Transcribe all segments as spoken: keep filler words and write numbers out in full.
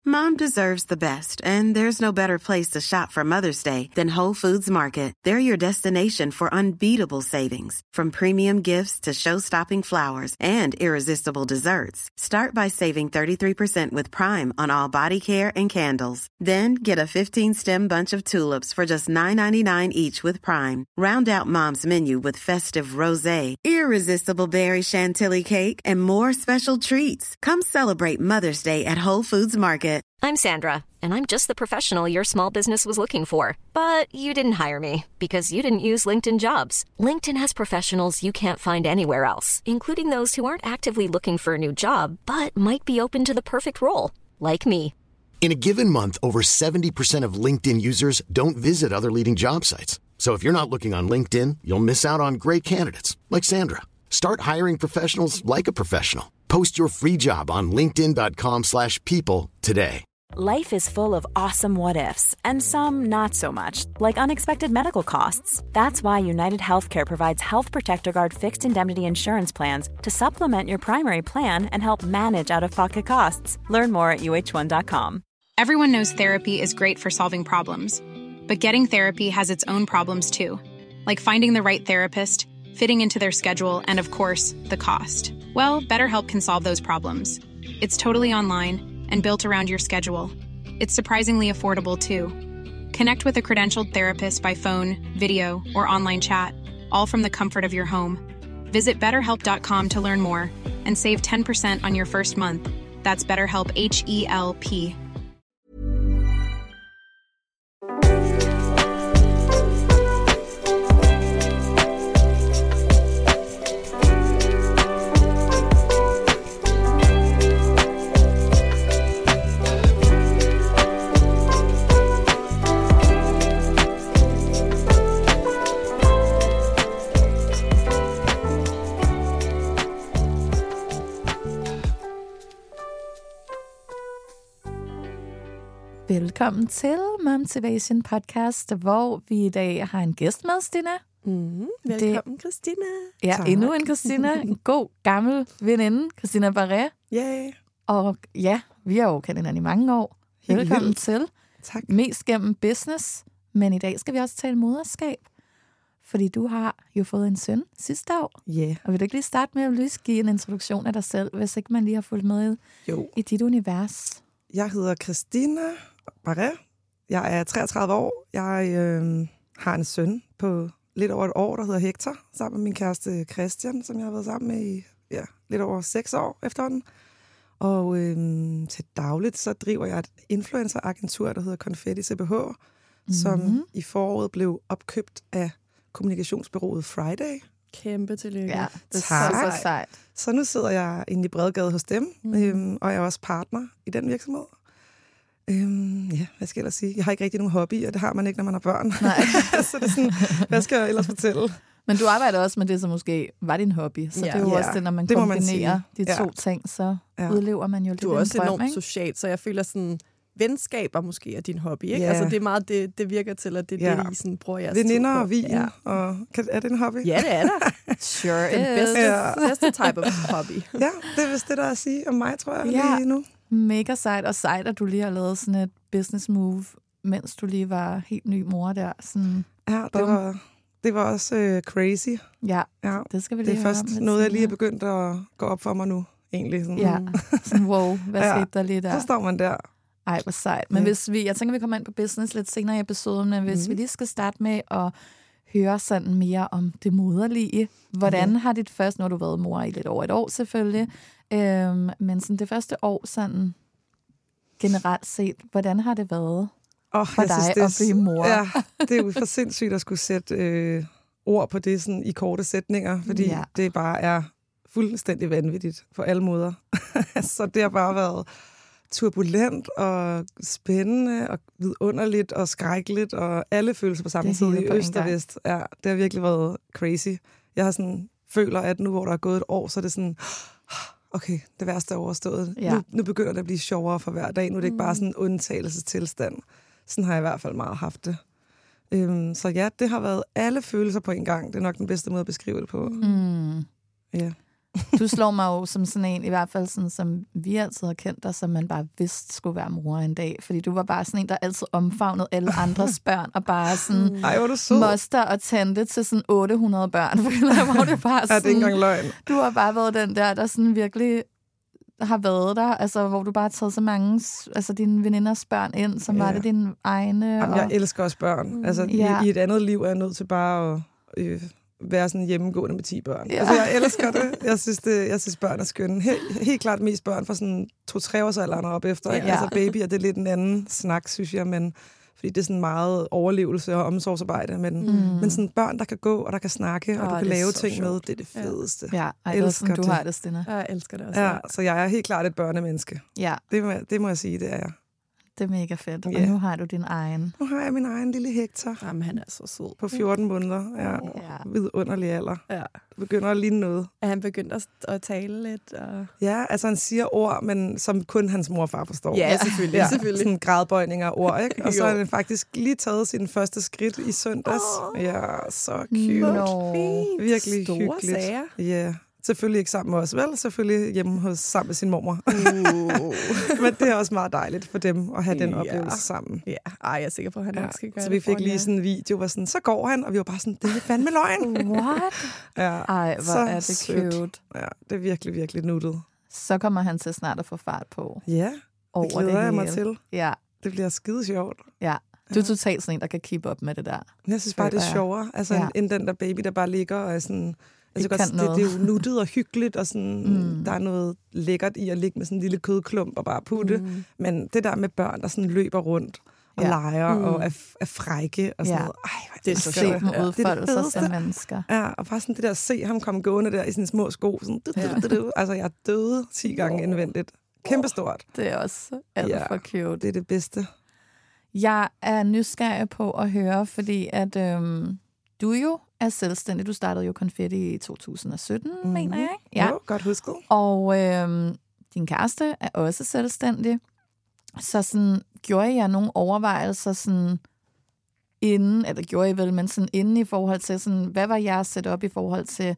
Mom deserves the best, and there's no better place to shop for Mother's Day than Whole Foods Market. They're your destination for unbeatable savings, from premium gifts to show-stopping flowers and irresistible desserts. Start by saving thirty-three percent with Prime on all body care and candles. Then get a fifteen-stem bunch of tulips for just nine ninety-nine each with Prime. Round out Mom's menu with festive rosé, irresistible berry chantilly cake, and more special treats. Come celebrate Mother's Day at Whole Foods Market. I'm Sandra, and I'm just the professional your small business was looking for. But you didn't hire me because you didn't use LinkedIn Jobs. LinkedIn has professionals you can't find anywhere else, including those who aren't actively looking for a new job, but might be open to the perfect role, like me. In a given month, over seventy percent of LinkedIn users don't visit other leading job sites. So if you're not looking on LinkedIn, you'll miss out on great candidates, like Sandra. Start hiring professionals like a professional. Post your free job on linkedin.com slash people today. Life is full of awesome what-ifs, and some not so much, like unexpected medical costs. That's why United Healthcare provides Health Protector Guard fixed indemnity insurance plans to supplement your primary plan and help manage out-of-pocket costs. Learn more at U H one dot com. Everyone knows therapy is great for solving problems, but getting therapy has its own problems too, like finding the right therapist, fitting into their schedule, and of course, the cost. Well, BetterHelp can solve those problems. It's totally online and built around your schedule. It's surprisingly affordable, too. Connect with a credentialed therapist by phone, video, or online chat, all from the comfort of your home. Visit better help dot com to learn more and save ten percent on your first month. That's BetterHelp, H E L P. Velkommen til Momtivation Podcast, hvor vi i dag har en gæst med, Stina. Mm, velkommen, det, Christina. Ja, tak. Endnu en Christina. En god, gammel veninde, Christina Barret. Yeah. Og ja, vi har jo kendt hinanden i mange år. Helt Velkommen vildt. til. Tak. Mest gennem business, men i dag skal vi også tale moderskab. Fordi du har jo fået en søn sidste år. Ja. Yeah. Og vil du ikke lige starte med at lige give en introduktion af dig selv, hvis ikke man lige har fulgt med jo. i dit univers? Jeg hedder Christina Barret. Jeg er treogtredive år. Jeg øh, har en søn på lidt over et år, der hedder Hector, sammen med min kæreste Christian, som jeg har været sammen med i ja, lidt over seks år efterhånden. Og øh, til dagligt så driver jeg et influenceragentur, der hedder Confetti C B H, mm-hmm. som i foråret blev opkøbt af kommunikationsbureauet Friday. Kæmpe tillykke. Ja, det tak. er så sejt. Så nu sidder jeg inde i Bredgade hos dem, mm. øhm, og jeg er også partner i den virksomhed. Øhm, ja, hvad skal jeg ellers sige? Jeg har ikke rigtig nogen hobby, og det har man ikke, når man har børn. Nej. Så det er sådan, hvad skal jeg ellers fortælle? Men du arbejder også med det, som måske var din hobby. Så ja. det er jo ja, også det, når man det kombinerer man de to ja. ting, så ja. udlever man jo lidt en drøm. Du er også enormt ikke? socialt, så jeg føler sådan, venskaber måske er din hobby, ikke? Ja. Altså det er meget, det, det virker til, at det er ja. det, I sådan bruger jeres tid på. Veninder og vin, ja. og kan, er det en hobby? Ja, det er der. Sure Den bedste, ja. bedste type of hobby. Ja, det er vist det, der er at sige om mig, tror jeg, ja. lige nu. Mega sejt, og sejt, at du lige har lavet sådan et business move, mens du lige var helt ny mor der. Sådan, ja, det var, det var også uh, crazy. Ja, ja, det skal vi lige det er først noget, jeg lige er begyndt at gå op for mig nu, egentlig. Sådan. Ja, sådan wow, hvad ja. skete der lige der? Så står man der. Ej, hvor sejt. Men ja. hvis vi, jeg tænker, vi kommer ind på business lidt senere i episoden, men hvis mm. vi lige skal starte med at høre sådan mere om det moderlige. Hvordan ja. har dit første, når du har været mor i lidt over et år selvfølgelig, øhm, men sådan det første år sådan generelt set, hvordan har det været oh, for dig synes, at blive mor? Ja, det er jo for sindssygt at skulle sætte øh, ord på det sådan i korte sætninger, fordi ja. det bare er fuldstændig vanvittigt på alle måder. Så det har bare været turbulent og spændende og vidunderligt og skrækkeligt og alle følelser på samme tid i øst og vest. Ja, det har virkelig været crazy. Jeg har sådan føler, at nu hvor der er gået et år, så er det sådan, okay, det værste er overstået. Ja. Nu, nu begynder det at blive sjovere for hver dag. Nu er det ikke bare sådan en undtagelsestilstand. Sådan har jeg i hvert fald meget haft det. Øhm, så ja, det har været alle følelser på en gang. Det er nok den bedste måde at beskrive det på. Mm. Ja. Du slår mig jo som sådan en, i hvert fald sådan, som vi altid har kendt dig, som man bare vidste skulle være mor en dag. Fordi du var bare sådan en, der altid omfavnede alle andres børn, og bare sådan Ej, hvor du sød. moster og tante til sådan otte hundrede børn. Hvor det bare sådan, ja, det er ikke engang løgn. Du har bare været den der, der sådan virkelig har været der, altså hvor du bare har taget så mange, altså dine veninders børn ind, som ja. var det dine egne. Jamen, og... jeg elsker også børn. Altså, ja. i, i et andet liv er jeg nødt til bare at øh, være sådan hjemmegående med ti børn. Ja. Altså, jeg elsker det. Jeg synes, det, jeg synes børn er skønne. Helt, helt klart mest børn fra sådan to-tre års alderen op efter. Ikke? Ja. Altså babyer, det er lidt en anden snak, synes jeg, men fordi det er sådan meget overlevelse og omsorgsarbejde. Men, mm. men sådan børn, der kan gå, og der kan snakke, og oh, du kan lave ting sjovt. med, det er det fedeste. Ja, ej, det er sådan, du har det, Stine. Jeg elsker det også. Ja, så jeg er helt klart et børnemenneske. Ja. Det må, det må jeg sige, det er jeg. Det er mega fedt. Og Yeah. nu har du din egen. Nu har jeg min egen lille Hector. Jamen, han er så sød. På fjorten måneder. Ja. Ja. Vidunderlig alder. Ja. Det begynder at ligne noget. Er han begyndt at, at tale lidt? Og... Ja, altså han siger ord, men som kun hans mor og far forstår. Ja, selvfølgelig. Ja, selvfølgelig. sådan gradbøjninger af ord, ikke? Og så har han faktisk lige taget sin første skridt i søndags. Oh. Ja, så cute. Nå. Virkelig Store hyggeligt. sager. Ja. Selvfølgelig ikke sammen med os, vel? Selvfølgelig hjemme hos, sammen med sin mormor. Uh. Men det er også meget dejligt for dem at have den Ja. oplevelse sammen. Ja, ej, jeg er sikker på, at han Ja. nok skal gøre Så det vi fik foran lige jer. sådan en video, hvor sådan, så går han, og vi var bare sådan, det er fandme løgn. What? Ja. Ej, hvor Så er det sødt. cute. Ja, det er virkelig, virkelig nuttet. Så kommer han til snart at få fart på. Ja, Over det glæder det jeg mig hele. til. Ja, Det bliver skide sjovt. ja. Du er totalt sådan en, der kan keep up med det der. Men jeg synes bare, det er Føler jeg. sjovere, altså, Ja. ja. end den der baby, der bare ligger og er sådan... Altså, Ikke godt, kan det, noget. det er jo nuttet og hyggeligt, og sådan, Mm. der er noget lækkert i at ligge med sådan en lille kødklump og bare putte. Mm. Men det der med børn, der sådan løber rundt og Ja. leger Mm. og er, er frække og sådan Ja. noget. Ej, hvor Det er elsker så Se jeg. dem Ja. udfolde Det er det sig som fedeste. mennesker. Ja, og bare sådan det der at se ham komme gående der i sine små sko. Sådan, du, du, du, du. Altså, jeg døde ti gange indvendigt. Kæmpestort. Det er også alt Ja. for cute. Det er det bedste. Jeg er nysgerrig på at høre, fordi at øhm, du jo er selvstændig. Du startede jo Konfetti i to tusind og sytten, mm. mener jeg, ikke? Ja. Jo, godt husket. Og øhm, din kæreste er også selvstændig. Så sådan, gjorde jeg nogle overvejelser sådan inden, eller gjorde I vel, men sådan inden i forhold til, sådan, hvad var jeres setup i forhold til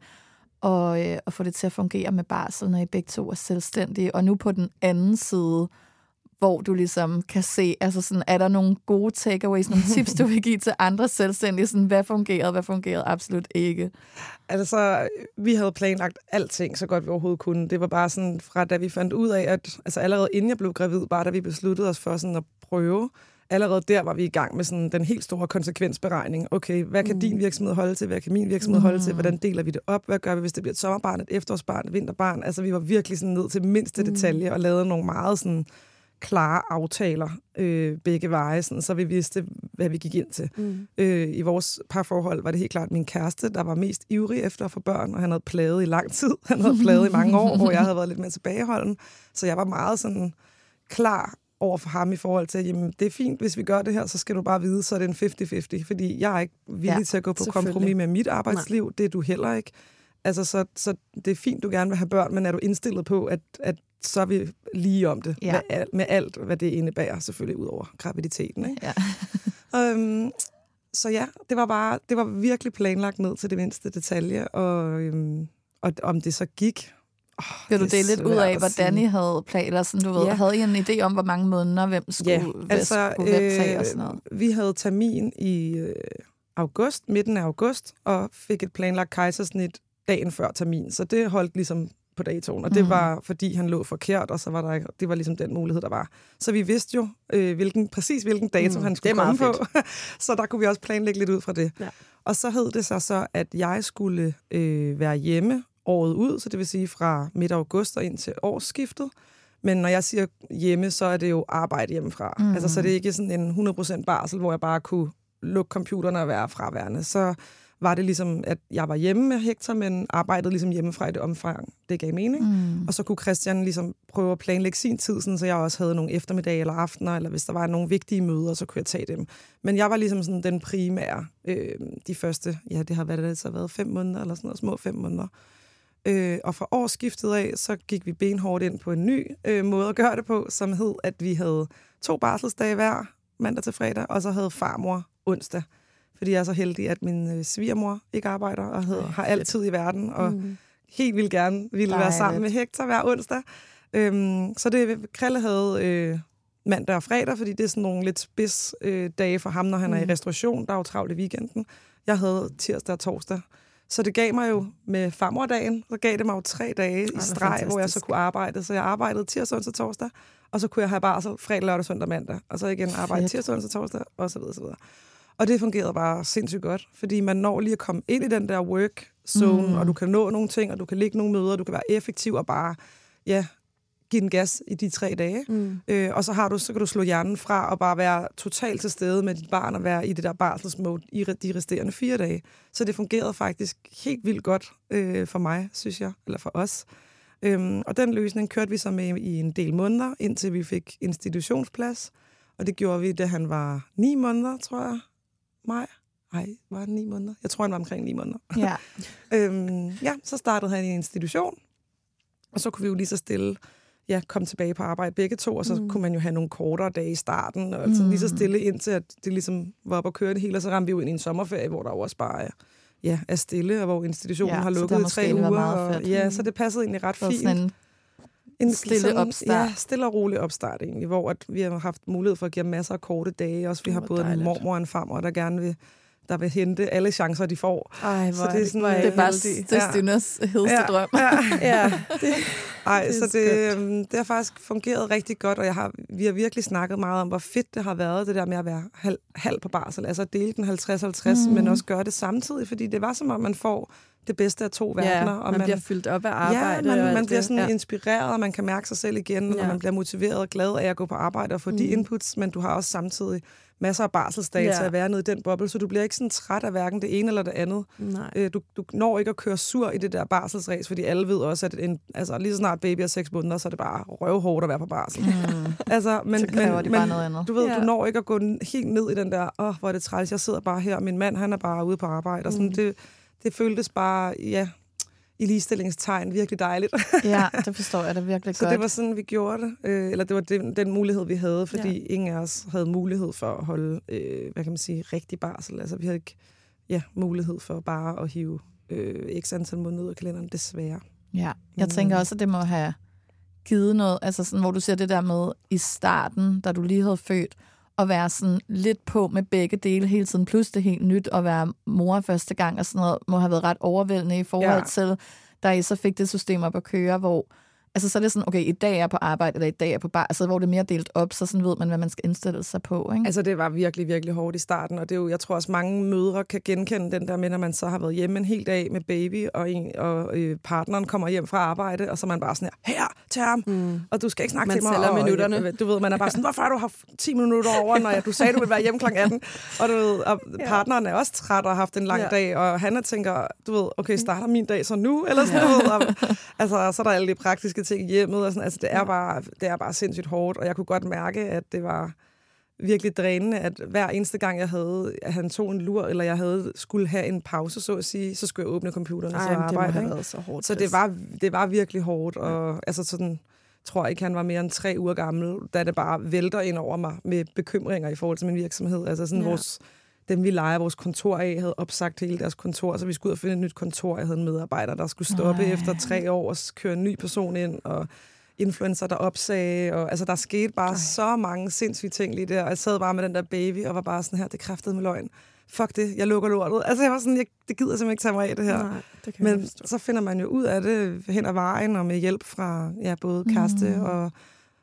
at, øh, at få det til at fungere med barsel, når I begge to er selvstændige? Og nu på den anden side, hvor du ligesom kan se, altså sådan, er der nogle gode takeaways, nogle tips, du vil give til andre selvstændige, sådan, hvad fungerede, hvad fungerede absolut ikke? Altså, vi havde planlagt alting, så godt vi overhovedet kunne. Det var bare sådan, fra da vi fandt ud af, at altså allerede inden jeg blev gravid, bare da vi besluttede os for sådan at prøve, allerede der var vi i gang med sådan den helt store konsekvensberegning. Okay, hvad kan mm. din virksomhed holde til? Hvad kan min virksomhed mm. holde til? Hvordan deler vi det op? Hvad gør vi, hvis det bliver et sommerbarn, et efterårsbarn, et vinterbarn? Altså, vi var virkelig sådan ned til mindste mm. detalje og lavede nogle meget sådan klare aftaler øh, begge veje, sådan, så vi vidste, hvad vi gik ind til. Mm. Øh, I vores parforhold var det helt klart min kæreste, der var mest ivrig efter at få børn, og han havde plaget i lang tid. Han havde plaget i mange år, hvor jeg havde været lidt mere tilbageholden. Så jeg var meget sådan klar over for ham i forhold til, jamen det er fint, hvis vi gør det her, så skal du bare vide, så er det en halvtreds halvtreds, fordi jeg er ikke villig ja, til at gå på kompromis med mit arbejdsliv. Nej. Det er du heller ikke. Altså, så, så det er fint, du gerne vil have børn, men er du indstillet på, at, at så er vi lige om det, ja. med, alt, med alt, hvad det indebærer, selvfølgelig ud over graviditeten. Ikke? Ja. øhm, så ja, det var bare, det var virkelig planlagt ned til det mindste detalje, og, øhm, og om det så gik... Oh, Vil du dele lidt ud af, hvordan I havde planer? Sådan, du ved, ja. Havde I en idé om, hvor mange måneder, hvem skulle, ja, altså, skulle hvem tage og sådan noget? Øh, vi havde termin i øh, august, midten af august, og fik et planlagt kejsersnit dagen før termin, så det holdt ligesom på datoen, og det mm. var, fordi han lå forkert, og så var der, det var ligesom den mulighed, der var. Så vi vidste jo, øh, hvilken, præcis hvilken dato mm. han skulle komme på, så der kunne vi også planlægge lidt ud fra det. Ja. Og så hed det sig så, at jeg skulle øh, være hjemme året ud, så det vil sige fra midt august og ind til årsskiftet. Men når jeg siger hjemme, så er det jo arbejde hjemmefra. Mm. Altså, så det er ikke sådan en hundrede procent barsel, hvor jeg bare kunne lukke computerne og være fraværende. Så var det ligesom, at jeg var hjemme med Hector, men arbejdede ligesom hjemmefra i det omfang, det gav mening. Mm. Og så kunne Christian ligesom prøve at planlægge sin tid, sådan, så jeg også havde nogle eftermiddage eller aftener, eller hvis der var nogle vigtige møder, så kunne jeg tage dem. Men jeg var ligesom sådan den primære, øh, de første, ja, det har været, det så været fem måneder, eller sådan noget, små fem måneder. Øh, og fra årsskiftet af, så gik vi benhårdt ind på en ny øh, måde at gøre det på, som hed, at vi havde to barselsdage hver, mandag til fredag, og så havde farmor onsdag. Fordi jeg er så heldig, at min øh, svigermor ikke arbejder, og havde, har altid i verden, og mm. helt vildt gerne ville Dejligt. være sammen med Hector hver onsdag. Øhm, så det Krille havde øh, mandag og fredag, fordi det er sådan nogle lidt spids øh, dage for ham, når han mm. er i restauration. Der er jo travlt i weekenden. Jeg havde tirsdag og torsdag. Så det gav mig jo med farmordagen, så gav det mig jo tre dage i streg, hvor jeg så kunne arbejde. Så jeg arbejdede tirsdag, onsdag, torsdag, og så kunne jeg have barsel fredag, lørdag, søndag, mandag. Og så igen arbejde tirsdag, onsdag, torsdag, og så videre, så videre. Og det fungerede bare sindssygt godt, fordi man når lige at komme ind i den der work zone, mm. og du kan nå nogle ting, og du kan lægge nogle møder, og du kan være effektiv og bare, ja, give den gas i de tre dage. Mm. Øh, og så har du, så kan du slå hjernen fra og bare være totalt til stede med dit barn og være i det der barselsmode i de resterende fire dage. Så det fungerede faktisk helt vildt godt øh, for mig, synes jeg, eller for os. Øhm, og den løsning kørte vi så med i en del måneder, indtil vi fik institutionsplads. Og det gjorde vi, da han var ni måneder, tror jeg. Maj? Nej, var han ni måneder? Jeg tror, han var omkring ni måneder. Ja. øhm, ja, så startede han i en institution. Og så kunne vi jo lige så stille ja, komme tilbage på arbejde begge to, og så mm. kunne man jo have nogle kortere dage i starten, og altså mm. lige så stille indtil, at det ligesom var op at køre det hele, og så ramte vi jo ind i en sommerferie, hvor der også bare er, ja, er stille, og hvor institutionen ja, har lukket i tre uger. Og, ja, så det passede egentlig ret fint. En, en stille sådan, opstart. Ja, stille og rolig opstart egentlig, hvor at vi har haft mulighed for at give masser af korte dage. Også vi har både dejligt. En mormor og en farmor, der gerne vil der vil hente alle chancer, de får. Ej, så det er sådan, det er bare det er Stinnas hedeste ja, drøm. Ja, ja. Det, Ej, det så det, um, det har faktisk fungeret rigtig godt, og jeg har, vi har virkelig snakket meget om, hvor fedt det har været, det der med at være halv, halv på barsel. Altså at dele den halvtreds halvtreds, mm. men også gøre det samtidig, fordi det var som om, man får det bedste af to verdener. Ja, og man, man bliver fyldt op af arbejde. Ja, man, man bliver sådan ja. inspireret, og man kan mærke sig selv igen, ja. og man bliver motiveret og glad af at gå på arbejde og få mm. de inputs, men du har også samtidig masser af barselsdage ja. til at være nede i den boble, så du bliver ikke sådan træt af hverken det ene eller det andet. Nej. Du, du når ikke at køre sur i det der barselsræs, fordi alle ved også, at en, altså, lige så snart baby er seks måneder, så er det bare røvhårdt at være på barsel. Mm. Altså, men, så kræver men, de bare noget andet. Du ved, ja. du når ikke at gå helt ned i den der, åh, oh, hvor er det træls, jeg sidder bare her, min mand, han er bare ude på arbejde. Og sådan, mm. det, det føltes bare, ja, i ligestillingstegn virkelig dejligt. Ja, det forstår jeg da virkelig så godt. Så det var sådan, vi gjorde det. Øh, eller det var den, den mulighed, vi havde, fordi ja. ingen af os havde mulighed for at holde, øh, hvad kan man sige, rigtig barsel. Altså, vi havde ikke ja, mulighed for bare at hive øh, x antal måneder ud af kalenderen, desværre. Ja, jeg mm. tænker også, at det må have givet noget, altså sådan, hvor du siger det der med i starten, da du lige havde født, at være sådan lidt på med begge dele hele tiden, plus det helt nyt at være mor første gang og sådan noget, må have været ret overvældende i forhold ja. til, da I så fik det system op at køre, hvor altså så er det sådan, okay, i dag er på arbejde, eller i dag er på bar, altså hvor det er mere delt op, så sådan ved man, hvad man skal indstille sig på, ikke? Altså det var virkelig, virkelig hårdt i starten, og det er jo, jeg tror også mange mødre kan genkende den der med, når man så har været hjemme en hel dag med baby, og, en, og øh, partneren kommer hjem fra arbejde, og så er man bare sådan her, her, til ham, mm. og du skal ikke snakke man til mig. Man tæller minutterne. Og, du ved, man er bare sådan, hvorfor har du haft ti minutter over, når jeg, du sagde, du ville være hjemme klokken atten, og du ved, og partneren er også træt og har haft en lang ja. dag, og han tænker, du ved, okay, starter min dag så nu, eller sådan ja. noget, og, altså så er der alle de praktiske ting i hjemmet, og sådan, altså det er, bare, det er bare sindssygt hårdt, og jeg kunne godt mærke, at det var virkelig drænende, at hver eneste gang, jeg havde, at han tog en lur, eller jeg havde skulle have en pause, så at sige, så skulle jeg åbne computeren og så arbejde. Det været så hårdt. Så det var, det var virkelig hårdt, og ja. altså sådan, tror jeg ikke, han var mere end tre uger gammel, da det bare vælter ind over mig med bekymringer i forhold til min virksomhed. Altså sådan ja. vores, dem vi leger vores kontor af, havde opsagt hele deres kontor, så vi skulle ud og finde et nyt kontor. Jeg havde en medarbejder, der skulle stoppe Ej. efter tre år og køre en ny person ind, og influencer, der opsagde, og altså, der skete bare Ej. så mange sindssyge ting lige der, og jeg sad bare med den der baby, og var bare sådan her, det kræftede med løgn. Fuck det, jeg lukker lortet. Altså, jeg var sådan, jeg, det gider simpelthen ikke tage mig af det her. Nej, det kan Men så finder man jo ud af det hen ad vejen, og med hjælp fra ja, både kæreste mm. og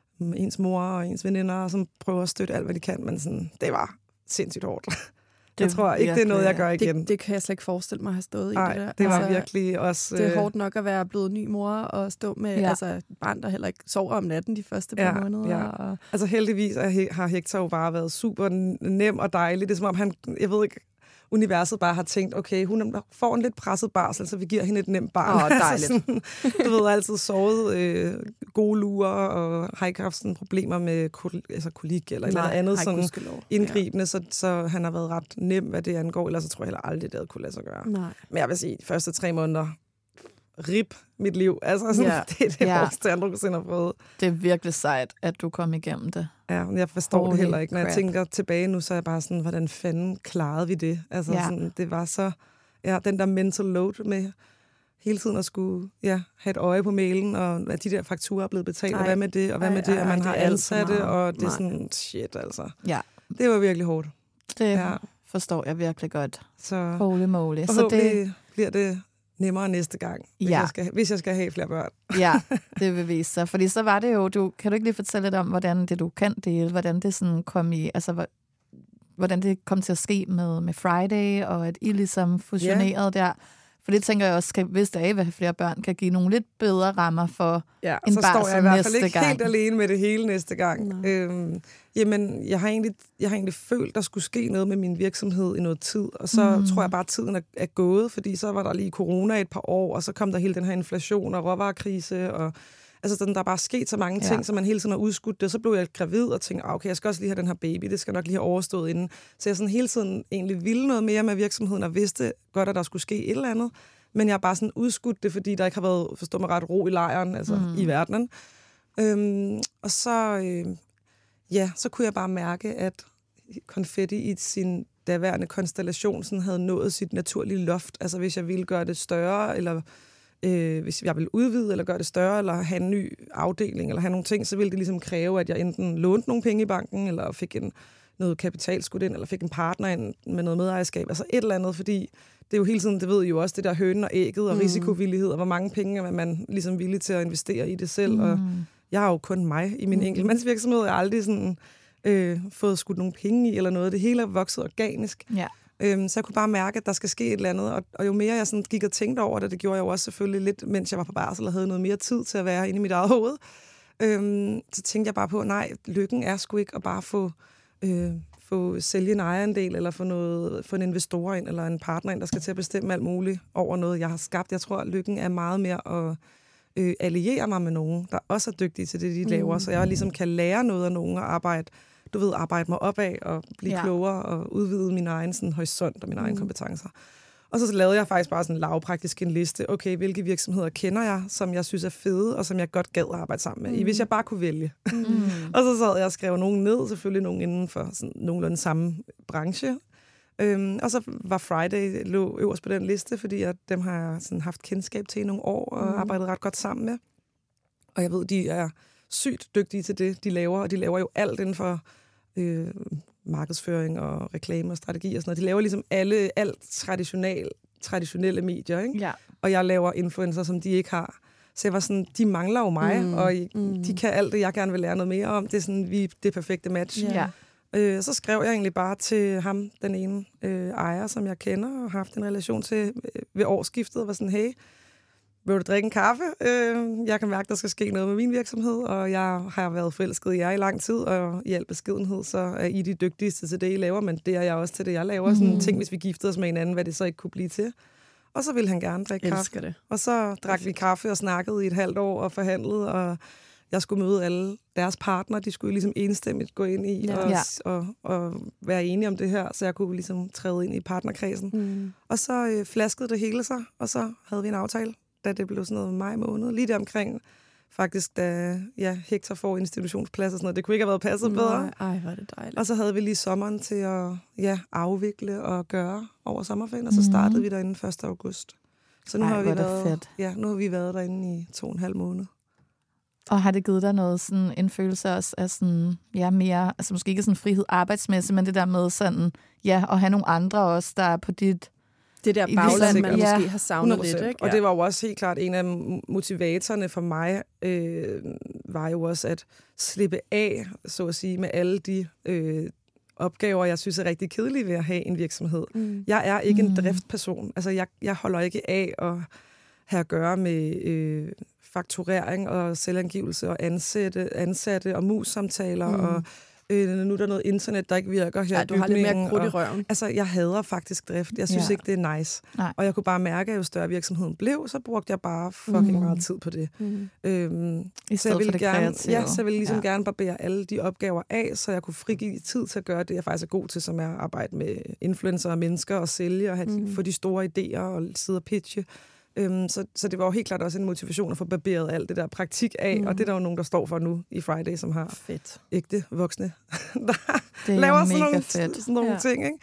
ens mor og ens veninder, som prøver at støtte alt, hvad de kan, men sådan, det var sindssygt hårdt. Det jeg tror ikke, det er noget, jeg gør igen. Det, det kan jeg slet ikke forestille mig at have stået Ej, i det der. det var altså, virkelig også... Det er hårdt nok at være blevet ny mor og stå med ja. altså, et barn, der heller ikke sover om natten de første par ja, måneder. Ja. Og... Altså heldigvis har Hector jo bare været super nem og dejlig. Det er som om han, jeg ved ikke, universet bare har tænkt, okay, hun får en lidt presset barsel, så vi giver hende et nemt barn. Åh, dejligt. Altså sådan, du ved, altid sovet øh, gode lurer, og har ikke haft sådan problemer med kol- altså kolik eller noget andet sådan indgribende, ja. så, så han har været ret nem, hvad det angår, ellers så tror jeg heller aldrig, det havde kunne lade sig gøre. Nej. Men jeg vil sige, de første tre måneder, rip mit liv. Altså, sådan, ja. det er det ja. værste, jeg nogensinde har fået. Det er virkelig sejt, at du kom igennem det. Ja, men jeg forstår Holy det heller ikke. Når crap. jeg tænker tilbage nu, så er jeg bare sådan, hvordan fanden klarede vi det? Altså, ja. sådan, det var så... Ja, den der mental load med hele tiden at skulle ja, have et øje på mailen, og at de der fakturer er blevet betalt, ej, og hvad med det, og hvad ej, med det, ej, og man ej, har ansatte, og det er sådan, shit altså. Ja. Det var virkelig hårdt. Det ja. forstår jeg virkelig godt. Så holy moly. Så det bliver det nemmere næste gang, hvis, ja. jeg skal, hvis jeg skal have flere børn. Ja, det vil vise sig. Fordi så var det jo, du, kan du ikke lige fortælle lidt om, hvordan det du kan dele, hvordan det sådan kom i, altså hvordan det kom til at ske med, med Friday, og at I ligesom fusionerede ja. der. For det tænker jeg også, skal, hvis der er vil have flere børn, kan give nogle lidt bedre rammer for ja, en så barsel står jeg i hvert fald næste ikke gang. helt alene med det hele næste gang. Øhm, jamen, jeg har, egentlig, jeg har egentlig følt, der skulle ske noget med min virksomhed i noget tid, og så mm. tror jeg bare, at tiden er, er gået, fordi så var der lige corona et par år, og så kom der hele den her inflation og råvarekrise, og altså, sådan, der er bare sket så mange ting, ja. så man hele tiden har udskudt det. Så blev jeg gravid og tænkte, okay, jeg skal også lige have den her baby, det skal nok lige have overstået inden. Så jeg sådan hele tiden egentlig ville noget mere med virksomheden, og vidste godt, at der skulle ske et eller andet. Men jeg har bare sådan udskudt det, fordi der ikke har været, forstå mig ret, ro i lejren, altså mm. i verdenen. Øhm, og så, øh, ja, så kunne jeg bare mærke, at konfetti i sin daværende konstellation sådan havde nået sit naturlige loft. Altså hvis jeg ville gøre det større, eller øh, hvis jeg ville udvide, eller gøre det større, eller have en ny afdeling, eller have nogle ting, så ville det ligesom kræve, at jeg enten lånte nogle penge i banken, eller fik en, noget kapitalskud ind, eller fik en partner ind med noget medejerskab. Altså et eller andet, fordi det er jo hele tiden, det ved I jo også, det der hønen og ægget og mm. risikovillighed, og hvor mange penge er man ligesom villig til at investere i det selv. Mm. Og jeg har jo kun mig i min mm. enkeltmandsvirksomhed. Jeg har aldrig sådan, øh, fået skudt nogle penge i eller noget. Det hele er vokset organisk. Ja. Øhm, så jeg kunne bare mærke, at der skal ske et eller andet. Og, og jo mere jeg sådan gik og tænkte over det, det gjorde jeg jo også selvfølgelig lidt, mens jeg var på barsel og havde noget mere tid til at være inde i mit eget hoved. Øhm, så tænkte jeg bare på, nej, lykken er sgu ikke at bare få... Øh, få sælge en ejerandel, eller få, noget, få en investor ind, eller en partner ind, der skal til at bestemme alt muligt over noget, jeg har skabt. Jeg tror, at lykken er meget mere at øh, alliere mig med nogen, der også er dygtige til det, de mm. laver, så jeg ligesom kan lære noget af nogen og arbejde, du ved, arbejde mig opad og blive ja. klogere og udvide min egen sådan, horisont og mine mm. egne kompetencer. Og så lavede jeg faktisk bare sådan lavpraktisk en liste. Okay, hvilke virksomheder kender jeg, som jeg synes er fede, og som jeg godt gad at arbejde sammen med, mm. hvis jeg bare kunne vælge. Mm. Og så sad jeg og skrev nogen ned, selvfølgelig nogen inden for sådan, nogenlunde samme branche. Øhm, og så var Friday lå øverst på den liste, fordi jeg, dem har jeg sådan haft kendskab til i nogle år, og mm. arbejdet ret godt sammen med. Og jeg ved, de er sygt dygtige til det, de laver, og de laver jo alt inden for... Øh, markedsføring og reklame og strategi og sådan noget. De laver ligesom alle, alt traditionelle, traditionelle medier, ikke? Ja. Og jeg laver influencer, som de ikke har. Så jeg var sådan, de mangler jo mig, mm. og mm. de kan alt det, jeg gerne vil lære noget mere om. Det er sådan, vi det perfekte match. Ja. Øh, så skrev jeg egentlig bare til ham, den ene øh, ejer, som jeg kender og har haft en relation til øh, ved årsskiftet, og var sådan, hey, vil du drikke en kaffe? Øh, jeg kan mærke, der skal ske noget med min virksomhed, og jeg har været forelsket i jer i lang tid, og i al beskedenhed, så er I de dygtigste til det, I laver, men det er jeg også til det, jeg laver. Mm. Sådan ting, hvis vi giftede os med hinanden, hvad det så ikke kunne blive til. Og så ville han gerne drikke kaffe. Det. Og så drak vi kaffe og snakkede i et halvt år og forhandlede, og jeg skulle møde alle deres partnere. De skulle ligesom enstemmigt gå ind i ja. og, Ja. og, og være enige om det her, så jeg kunne ligesom træde ind i partnerkredsen. Mm. Og så øh, flaskede det hele sig, og så havde vi en aftale, da det blev sådan noget maj måned. Lige der omkring, faktisk, da ja, Hector får institutionsplads og sådan noget. Det kunne ikke have været passet bedre. Ej, hvor er det dejligt. Og så havde vi lige sommeren til at ja, afvikle og gøre over sommerferien, og så startede mm. vi derinde første august. Så nu, Ej, har vi været, fedt. Ja, nu har vi været derinde i to og en halv måned. Og har det givet dig noget sådan en følelse også af sådan, ja, mere, altså måske ikke sådan frihed arbejdsmæssigt, men det der med sådan, ja, at have nogle andre også, der er på dit... Det der bagland, man ja. måske har savnet hundrede procent. lidt, ikke? Og det var jo også helt klart en af motivatorerne for mig, øh, var jo også at slippe af, så at sige, med alle de øh, opgaver, jeg synes er rigtig kedelige ved at have en virksomhed. Mm. Jeg er ikke mm. en driftperson. Altså, jeg, jeg holder ikke af at have at gøre med øh, fakturering og selvangivelse og ansatte, ansatte og mus-samtaler mm. og Øh, nu er der noget internet, der ikke virker her. Ja, du har lidt mere krudt i røven. Altså, jeg hader faktisk drift. Jeg synes ja. ikke, det er nice. Nej. Og jeg kunne bare mærke, at jo større virksomheden blev, så brugte jeg bare fucking mm. meget tid på det. Mm. Øhm, I så jeg ville det gerne, kreative. ja, så jeg ville ligesom ja. gerne barbere alle de opgaver af, så jeg kunne frigive tid til at gøre det, jeg faktisk er god til, som er at arbejde med influencer og mennesker og sælge og have mm. de, få de store idéer og sidde og pitche. Øhm, så, så det var jo helt klart også en motivation at få barberet alt det der praktik af, mm. og det er der jo nogen, der står for nu i Friday, som har fedt. ægte voksne, der det laver mega sådan nogle, fedt. sådan nogle ja. ting, ikke?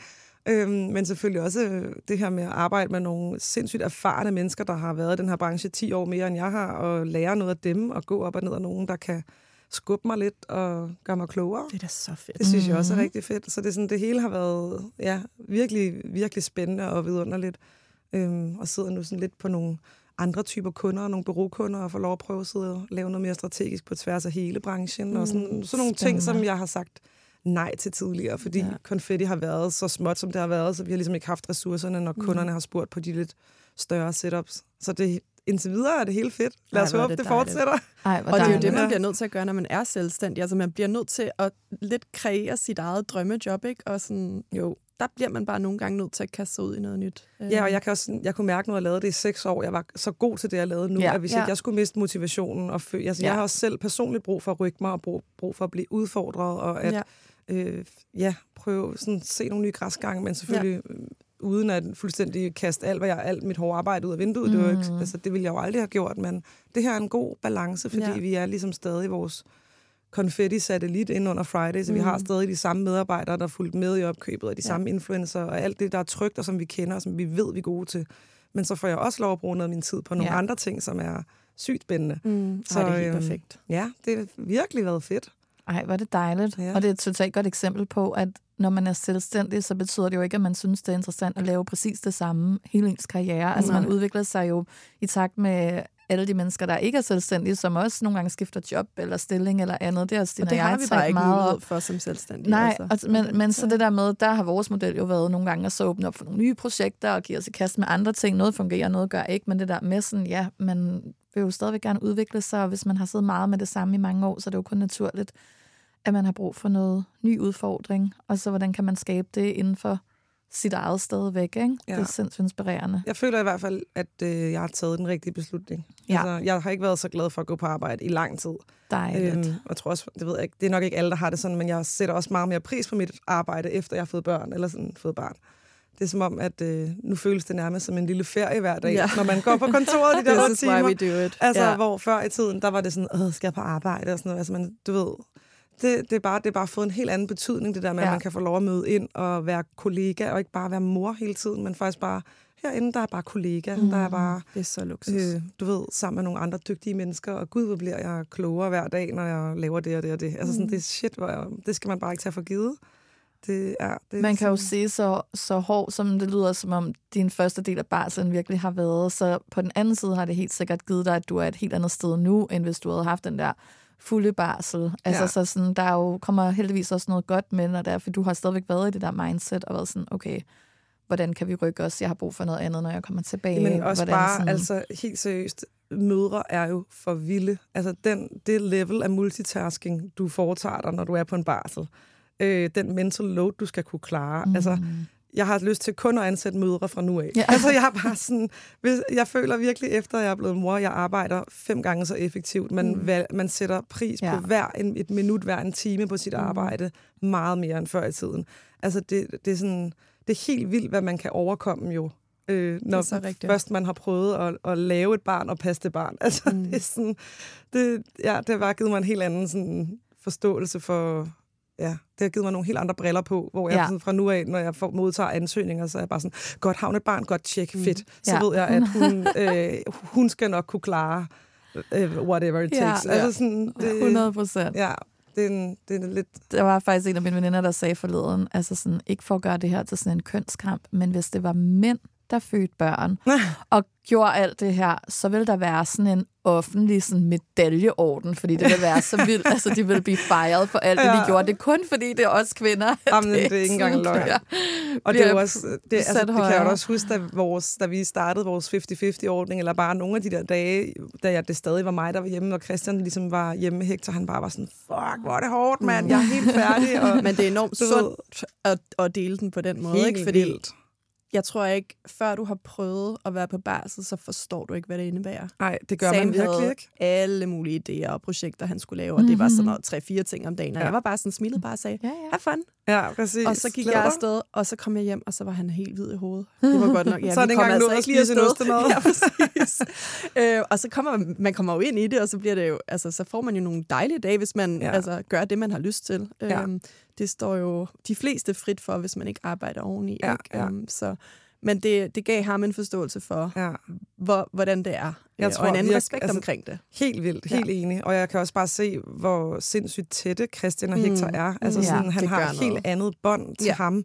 Øhm, men selvfølgelig også det her med at arbejde med nogle sindssygt erfarne mennesker, der har været i den her branche ti år mere, end jeg har, og lære noget af dem, og gå op og ned af nogen, der kan skubbe mig lidt og gøre mig klogere. Det er da så fedt. Det synes jeg også er rigtig fedt. Så det, er sådan, det hele har været ja, virkelig, virkelig spændende og vidunderligt. Øhm, og sidder nu sådan lidt på nogle andre typer kunder, nogle bureaukunder, og får lov at prøve at sidde og lave noget mere strategisk på tværs af hele branchen. Mm, og sådan, sådan nogle ting, som jeg har sagt nej til tidligere, fordi ja. konfetti har været så småt, som det har været, så vi har ligesom ikke haft ressourcerne, når kunderne mm. har spurgt på de lidt større setups. Så det, indtil videre er det helt fedt. Lad os håbe, det, det fortsætter. Ej, og det er jo det, man bliver nødt til at gøre, når man er selvstændig. Altså, man bliver nødt til at lidt kreere sit eget drømmejob, ikke? Og sådan, jo, der bliver man bare nogle gange nødt til at kaste sig ud i noget nyt. Ja, og jeg, kan også, jeg kunne mærke, når jeg lavede det i seks år, jeg var så god til det, jeg lavede nu, ja. at hvis ja. ikke jeg skulle miste motivationen, og fø, altså, ja. jeg har også selv personligt brug for at rykke mig, og brug, brug for at blive udfordret, og at ja. Øh, ja, prøve sådan se nogle nye græsgange, men selvfølgelig ja. uden at fuldstændig kaste alt, hvad jeg alt mit hårde arbejde ud af vinduet. Mm. Det, var ikke, altså, det ville jeg jo aldrig have gjort, men det her er en god balance, fordi ja. vi er ligesom stadig vores konfetti-satellit ind under Friday, så mm. vi har stadig de samme medarbejdere, der er fulgt med i opkøbet, og de ja. samme influencer, og alt det, der er trygt, og som vi kender, og som vi ved, vi er gode til. Men så får jeg også lov at bruge noget af min tid på nogle ja. andre ting, som er sygt spændende. Mm. Så Ej, det er helt øhm, perfekt. Ja, det har virkelig været fedt. Ej, hvor er det dejligt. Ja. Og det er et totalt godt eksempel på, at når man er selvstændig, så betyder det jo ikke, at man synes, det er interessant at lave præcis det samme hele ens karriere. Altså, man udvikler sig jo i takt med alle de mennesker, der ikke er selvstændige, som også nogle gange skifter job eller stilling eller andet. Det, er og det har vi bare ikke mulighed for som selvstændige. Nej, altså. og, men, men så det der med, der har vores model jo været nogle gange at så åbne op for nogle nye projekter og give os i kast med andre ting. Noget fungerer, noget gør ikke, men det der med sådan, ja, man vil jo stadigvæk gerne udvikle sig, og hvis man har siddet meget med det samme i mange år, så er det jo kun naturligt, at man har brug for noget ny udfordring, og så hvordan kan man skabe det inden for sit eget stadigvæk, ikke? Ja. Det er sindssygt inspirerende. Jeg føler i hvert fald, at øh, jeg har taget den rigtige beslutning. Ja. Altså, jeg har ikke været så glad for at gå på arbejde i lang tid. Dejligt. Øhm, jeg tror også, det ved jeg ikke, det er nok ikke alle, der har det sådan, men jeg sætter også meget mere pris på mit arbejde, efter jeg har fået børn, eller sådan fået barn. Det er som om, at øh, nu føles det nærmest som en lille ferie hver dag, ja. når man går på kontoret de der otte timer. This is why we do it. Altså, yeah. hvor før i tiden, der var det sådan, åh, skal jeg på arbejde, og sådan noget. Altså, man, du ved, det, det, er bare, det er bare fået en helt anden betydning, det der med, ja. at man kan få lov at møde ind og være kollega, og ikke bare være mor hele tiden, men faktisk bare, herinde, der er bare kollega, mm. der er bare, det er så luksus. Øh, du ved, sammen med nogle andre dygtige mennesker, og gud, hvor bliver jeg klogere hver dag, når jeg laver det og det og det. Altså, sådan, det er shit, hvor jeg, det skal man bare ikke tage for givet. Det er, det man kan jo se så, så hård, som det lyder, som om din første del af barslen virkelig har været. Så på den anden side har det helt sikkert givet dig, at du er et helt andet sted nu, end hvis du havde haft den der fulde barsel. Altså, ja. så sådan, der jo kommer heldigvis også noget godt med, når det er, for du har stadigvæk været i det der mindset, og været sådan, okay, hvordan kan vi rykke os? Jeg har brug for noget andet, når jeg kommer tilbage. Men også hvordan, bare, sådan... altså helt seriøst, mødre er jo for vilde. Altså, den, det level af multitasking, du foretager dig, når du er på en barsel, Øh, den mental load, du skal kunne klare. Mm. Altså, jeg har lyst til kun at ansætte mødre fra nu af. Ja. Altså, jeg har bare sådan, hvis, jeg føler virkelig efter, at jeg er blevet mor, jeg arbejder fem gange så effektivt. Man, mm. valg, man sætter pris ja. på hver en, et minut, hver en time på sit mm. arbejde, meget mere end før i tiden. Altså, det, det, er sådan, det er helt vildt, hvad man kan overkomme jo, øh, når først man har prøvet at, at lave et barn og passe det barn. Altså, mm. det er sådan, det, ja, det har bare givet mig en helt anden sådan, forståelse for... Ja, det har givet mig nogle helt andre briller på, hvor jeg ja. sådan, fra nu af, når jeg får modtager ansøgninger, så er jeg bare sådan, godt havnet et barn, godt tjek, fedt. Så ja. ved jeg, at hun, øh, hun skal nok kunne klare øh, whatever it takes. Ja, altså sådan, det, hundrede procent. Ja, det er, en, det er lidt... Der var faktisk en af mine veninder, der sagde forleden, altså sådan, ikke for at gøre det her til sådan en kønskamp, men hvis det var mænd, der fødte børn, og gjorde alt det her, så ville der være sådan en offentlig sådan medaljeorden, fordi det ville være så vildt. Altså, de ville blive fejret for alt det, ja. de gjorde. Det er kun fordi, det er os kvinder. Jamen, det, det er ikke engang løgn. Og det, er jo også, det, altså, det kan jeg jo også huske, da, vores, da vi startede vores halvtreds halvtreds-ordning, eller bare nogle af de der dage, da jeg, det stadig var mig, der var hjemme, og Christian ligesom var hjemme med Hector, han bare var sådan, fuck, hvor er det hårdt, mand, jeg er helt færdig. Og, men det er enormt sundt at, at dele den på den måde, helt ikke? Fordi vildt. Jeg tror ikke, før du har prøvet at være på barsel, så forstår du ikke, hvad det indebærer. Nej, det gør Sam man virkelig ikke. alle mulige idéer og projekter, han skulle lave, og mm-hmm. det var sådan noget tre-fire ting om dagen. Og ja. jeg var bare sådan smilet bare og sagde, ja, ja. have fun. Ja, præcis. Og så gik jeg afsted, og så kom jeg hjem, og så var han helt hvid i hovedet. Det var godt nok. Ja, så er det engang altså ikke lige afsted. Ja, præcis. øh, og så kommer man, man kommer jo ind i det, og så bliver det jo, altså, så får man jo nogle dejlige dage, hvis man ja. altså, gør det, man har lyst til. Ja. Øhm, det står jo de fleste frit for, hvis man ikke arbejder oveni. Ja, ikke? ja. Um, så, men det, det gav ham en forståelse for, ja. hvor, hvordan det er. Jeg øh, tror, og en anden virke, respekt altså, omkring det. Helt vildt, helt ja. enig. Og jeg kan også bare se, hvor sindssygt tætte Christian og Hector mm. er. Altså sådan, ja, han har et helt andet bånd til ja. ham,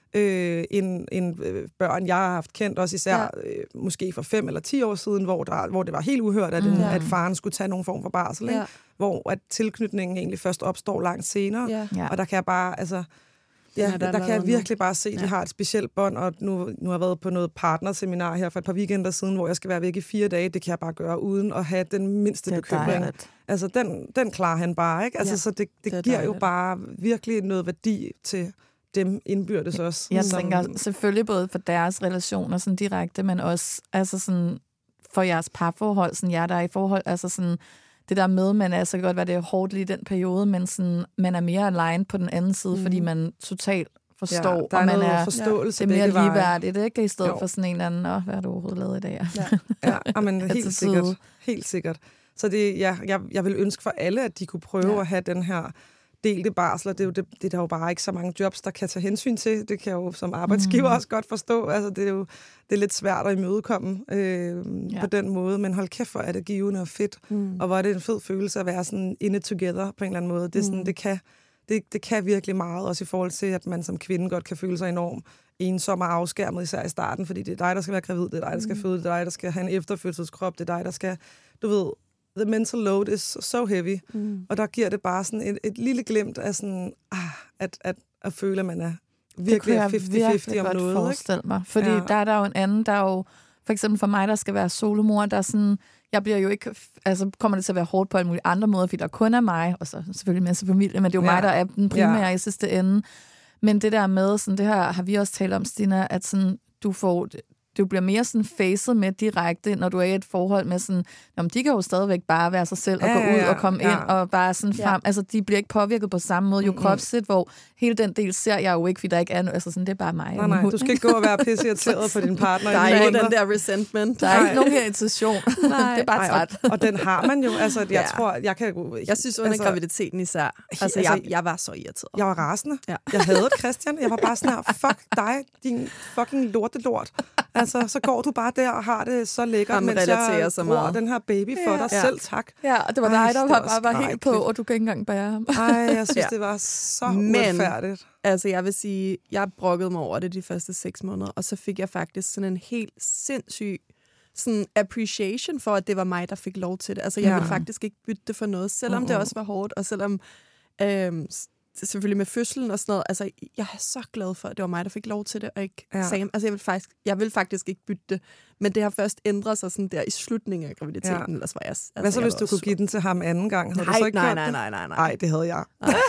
øh, end, end øh, børn, jeg har haft kendt, også især ja. øh, måske for fem eller ti år siden, hvor, der, hvor det var helt uhørt, at, mm. at faren skulle tage nogen form for barsel. Ja. Hvor at tilknytningen egentlig først opstår langt senere. Ja. Ja. Og der kan jeg bare... altså Ja, ja, der, der kan jeg virkelig bare se, at de ja. har et specielt bånd, og nu, nu har jeg været på noget partnerseminar her for et par weekender siden, hvor jeg skal være væk i fire dage. Det kan jeg bare gøre uden at have den mindste bekymring. Altså, den, den klarer han bare, ikke? Altså, ja, så det, det, det giver jo bare virkelig noget værdi til dem indbyrdes også. Jeg som, tænker selvfølgelig både for deres relationer sådan direkte, men også altså sådan, for jeres parforhold, sådan jer der er i forhold, altså sådan... Det der med, man er så godt, hvad det er hårdt lige i den periode, men sådan, man er mere aligned på den anden side, mm. fordi man totalt forstår, ja, der er og man er forståelse, det er mere ligeværdigt, ikke? I stedet jo. for sådan en eller anden, åh, hvad har du overhovedet lavet i dag? Ja, ja men helt sikkert. Helt sikkert. Så det, ja, jeg, jeg vil ønske for alle, at de kunne prøve ja. at have den her delte barsler. Det er, jo, det, det er der jo bare ikke så mange jobs, der kan tage hensyn til. Det kan jeg jo som arbejdsgiver mm. også godt forstå. Altså, det er jo det er lidt svært at imødekomme øh, ja. på den måde, men hold kæft, hvor er det givende og fedt. Mm. Og hvor er det en fed følelse at være sådan in it together på en eller anden måde. Det, er sådan, mm. det, kan, det, det kan virkelig meget, også i forhold til, at man som kvinde godt kan føle sig enormt ensom og afskærmet, især i starten, fordi det er dig, der skal være gravid, det er dig, der skal føde, det er dig, der skal have en efterfødselskrop, det er dig, der skal, du ved, the mental load is so heavy. Mm. Og der giver det bare sådan et, et lille glimt af sådan, ah, at, at, at føle, at man er virkelig halvtreds halvtreds om noget. Forestille mig. Fordi ja. der er der jo en anden, der er jo, for eksempel for mig, der skal være solomor, der er sådan, jeg bliver jo ikke, altså kommer det til at være hårdt på alle mulige andre måder, fordi der kun er mig, og så selvfølgelig en masse familie, men det er jo ja. mig, der er den primære ja. i sidste ende. Men det der med, sådan, det her har vi også talt om, Stina, at sådan, du får... Du bliver mere sådan facet med direkte, når du er i et forhold med sådan, jamen, de kan jo stadigvæk bare være sig selv og ja, gå ud og komme ja. ind og bare sådan frem. Ja. Altså, de bliver ikke påvirket på samme måde. Jo mm-hmm. kropsligt, hvor hele den del ser jeg jo ikke, fordi der ikke er noget. Altså, sådan, det er bare mig. Nej, nej, du skal ikke gå og være pisseirriteret på din partner. Der er ikke den der resentment. Der er ikke nogen irritation. Det er bare træt. Og, og den har man jo. Altså, jeg ja. tror, jeg kan... Jeg synes under altså, graviditeten især. Altså, altså jeg, jeg var så irriteret. Jeg var rasende. Ja. Jeg hadede Christian. Jeg var bare sådan her, fuck dig, din fucking lortelort. Altså, så går du bare der og har det så lækkert, mens jeg bruger den her baby for ja. dig ja. selv, tak. Ja, og det var dig, der var, var, var helt på, og du kan ikke engang bære ham. Ej, jeg synes, ja. det var så Men, uretfærdigt. Altså, jeg vil sige, jeg brokkede mig over det de første seks måneder, og så fik jeg faktisk sådan en helt sindssyg sådan appreciation for, at det var mig, der fik lov til det. Altså, jeg ja. ville faktisk ikke bytte det for noget, selvom uh-uh. det også var hårdt, og selvom... Øhm, selvfølgelig med fødslen og sådan noget. Altså, jeg er så glad for, at det var mig, der fik lov til det, og ikke ja. Sam. Altså, jeg vil, faktisk, jeg vil faktisk ikke bytte det, men det har først ændret sig sådan der i slutningen af graviditeten, ja. ellers var jeg... Altså, hvad så, jeg hvis du kunne give den til ham anden gang? Havde nej, du så ikke nej, nej, nej, nej, nej. Nej, det havde jeg.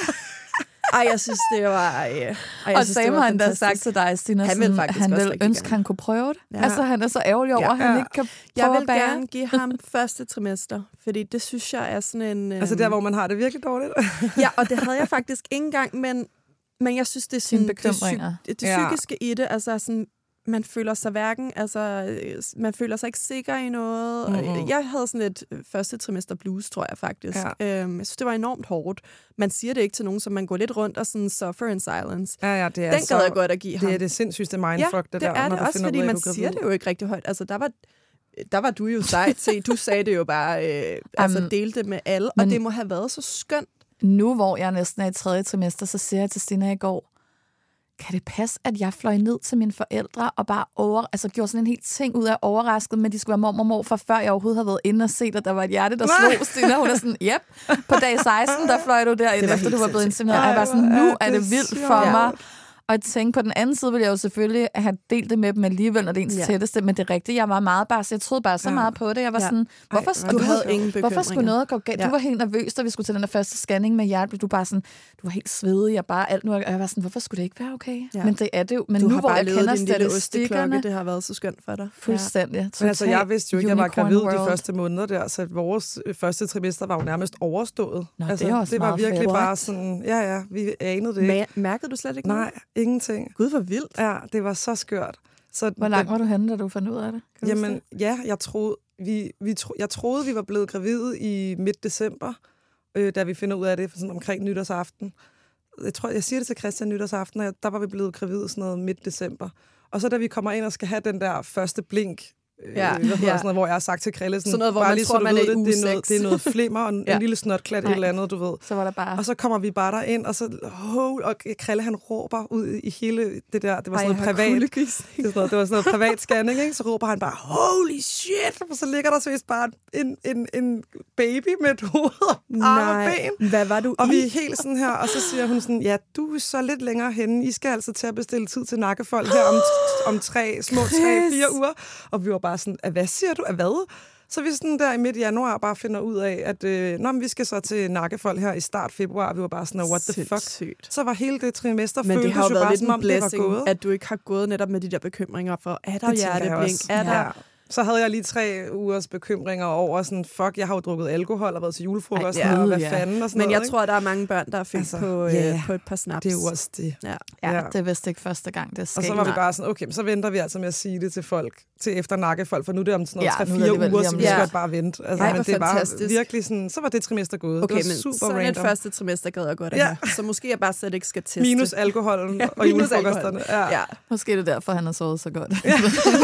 Ej, jeg synes, det var... Ej, ej, jeg og synes, Sam har han da sagt til dig, Stina, han vil faktisk han vil ønske, han kunne prøve det. Ja. Altså, han er så ærgerlig over, ja. at han ikke kan prøve Jeg vil at gerne give ham første trimester, fordi det synes jeg er sådan en... Altså der, hvor man har det virkelig dårligt? Ja, og det havde jeg faktisk ikke engang, men, men jeg synes, det er sådan, det, det, det psykiske ja. i det, altså sådan... Man føler sig hverken, altså, man føler sig ikke sikker i noget. Mm-hmm. Jeg havde sådan et første trimester blues, tror jeg faktisk. Ja. Øhm, jeg synes, det var enormt hårdt. Man siger det ikke til nogen, så man går lidt rundt og sådan suffer in silence. Ja, ja, det er Den så, gad jeg godt at give ham. Det er det sindssygste mindfuck, ja, det, det der. er det også, fordi man siger det jo ikke rigtig højt. Altså, der var, der var du jo sejt. Se, du sagde det jo bare, øh, altså um, delte det med alle, og det må have været så skønt. Nu, hvor jeg næsten er i tredje trimester, så siger jeg til Stina i går, kan det passe, at jeg fløj ned til mine forældre og bare over, altså gjorde sådan en helt ting ud af overrasket, men de skulle være mormor og morfar, før jeg overhovedet havde været inde og set, at der var et hjerte, der slog. Stina, hun er sådan, yep, på dag seksten, der fløj du derind, efter du var blevet insemineret. Og jeg var sådan, nu er det vildt for mig. Og jeg tænkte, på den anden side ville jeg jo selvfølgelig have delt det med dem alligevel, når det er ens ja. tætteste, men det rigtige, jeg var meget bare, så jeg troede bare så meget på det. Jeg var ja. sådan, hvorfor, Ej, du du, havde ingen hvorfor skulle noget gå galt? Ja. Du var helt nervøs, da vi skulle til den der første scanning med hjertet. Du bare sådan, du var helt svedig, og bare alt nu, og jeg var sådan, hvorfor skulle det ikke være okay? Ja. Men det er det jo. Men du nu, hvor jeg kender statistikkerne, det har været så skønt for dig. Fuldstændig. Ja. Altså, jeg vidste jo ikke, at jeg var gravid world. de første måneder der, så vores første trimester var jo nærmest overstået. Nå, altså, det, er det var virkelig bare sådan, ja ja, vi anede det ikke. Mærkede du slet ikke noget? Nej, ingenting. Gud, hvor vildt. Ja, det var så skørt. Så hvor langt var du henne, da du fandt ud af det? Jamen, ja, jeg troede, vi, vi tro, jeg troede, vi var blevet gravide i midt december, øh, da vi finder ud af det sådan omkring nytårsaften. jeg tror, jeg siger det til Christian nytårsaften, og der var vi blevet gravide sådan noget midt december. Og så da vi kommer ind og skal have den der første blink, Ja, øh, ja. Sådan noget, hvor jeg har sagt til Krille, sådan, sådan noget, hvor man lige, tror, man er det, det, er noget, det er noget flimmer og en, ja. en lille snotklat, et eller andet, du ved. Så var der bare... Og så kommer vi bare derind, og så oh, og Krille, han råber ud i hele det der, det var sådan Ej, noget privat, det, sådan noget, det var sådan noget privat scanning, ikke? Så råber han bare, holy shit, og så ligger der så vist bare en, en, en baby med et hoved og arme og ben. Hvad var du Og i? vi er helt sådan her, og så siger hun sådan, ja, du er så lidt længere henne, I skal altså til at bestille tid til nakkefold her om, om tre, små tre, fire uger. Og vi var bare sådan, hvad siger du? Af hvad? Så vi sådan der i midt januar bare finder ud af, at øh, når vi skal så til nakkefold her i start februar, vi var bare sådan, what the fuck? Sygt. Så var hele det trimester Men det har jo jo været bare lidt som en om det var blessing, gået. at du ikke har gået netop med de der bekymringer for, er der hjerteblink? Er der... Ja. Så havde jeg lige tre ugers bekymringer over sådan, fuck, jeg har jo drukket alkohol og været til julefrokost, Ej, ja, og hvad ja. fanden og sådan Men noget, jeg ikke? tror, der er mange børn, der er fik altså, på, yeah, øh, på et par snaps. Det er jo også det. Ja, ja, ja. det er vist ikke første gang, det sker. Og så var vi bare sådan, okay, så venter vi altså med at sige det til folk, til efter nakkefolk, for nu er det om sådan noget ja, tre-fire uger, så vi skal ja. bare vente. Altså, Ej, men det er bare fantastisk. virkelig sådan, så var det trimester gået. Okay, det var men super sådan random. et første trimester gad jeg godt at Ja. have. Så måske jeg bare slet ikke skal teste. Minus alkoholen ja, og julefrokosterne. Ja. Ja. Måske er det derfor, han har sovet så godt. Ja.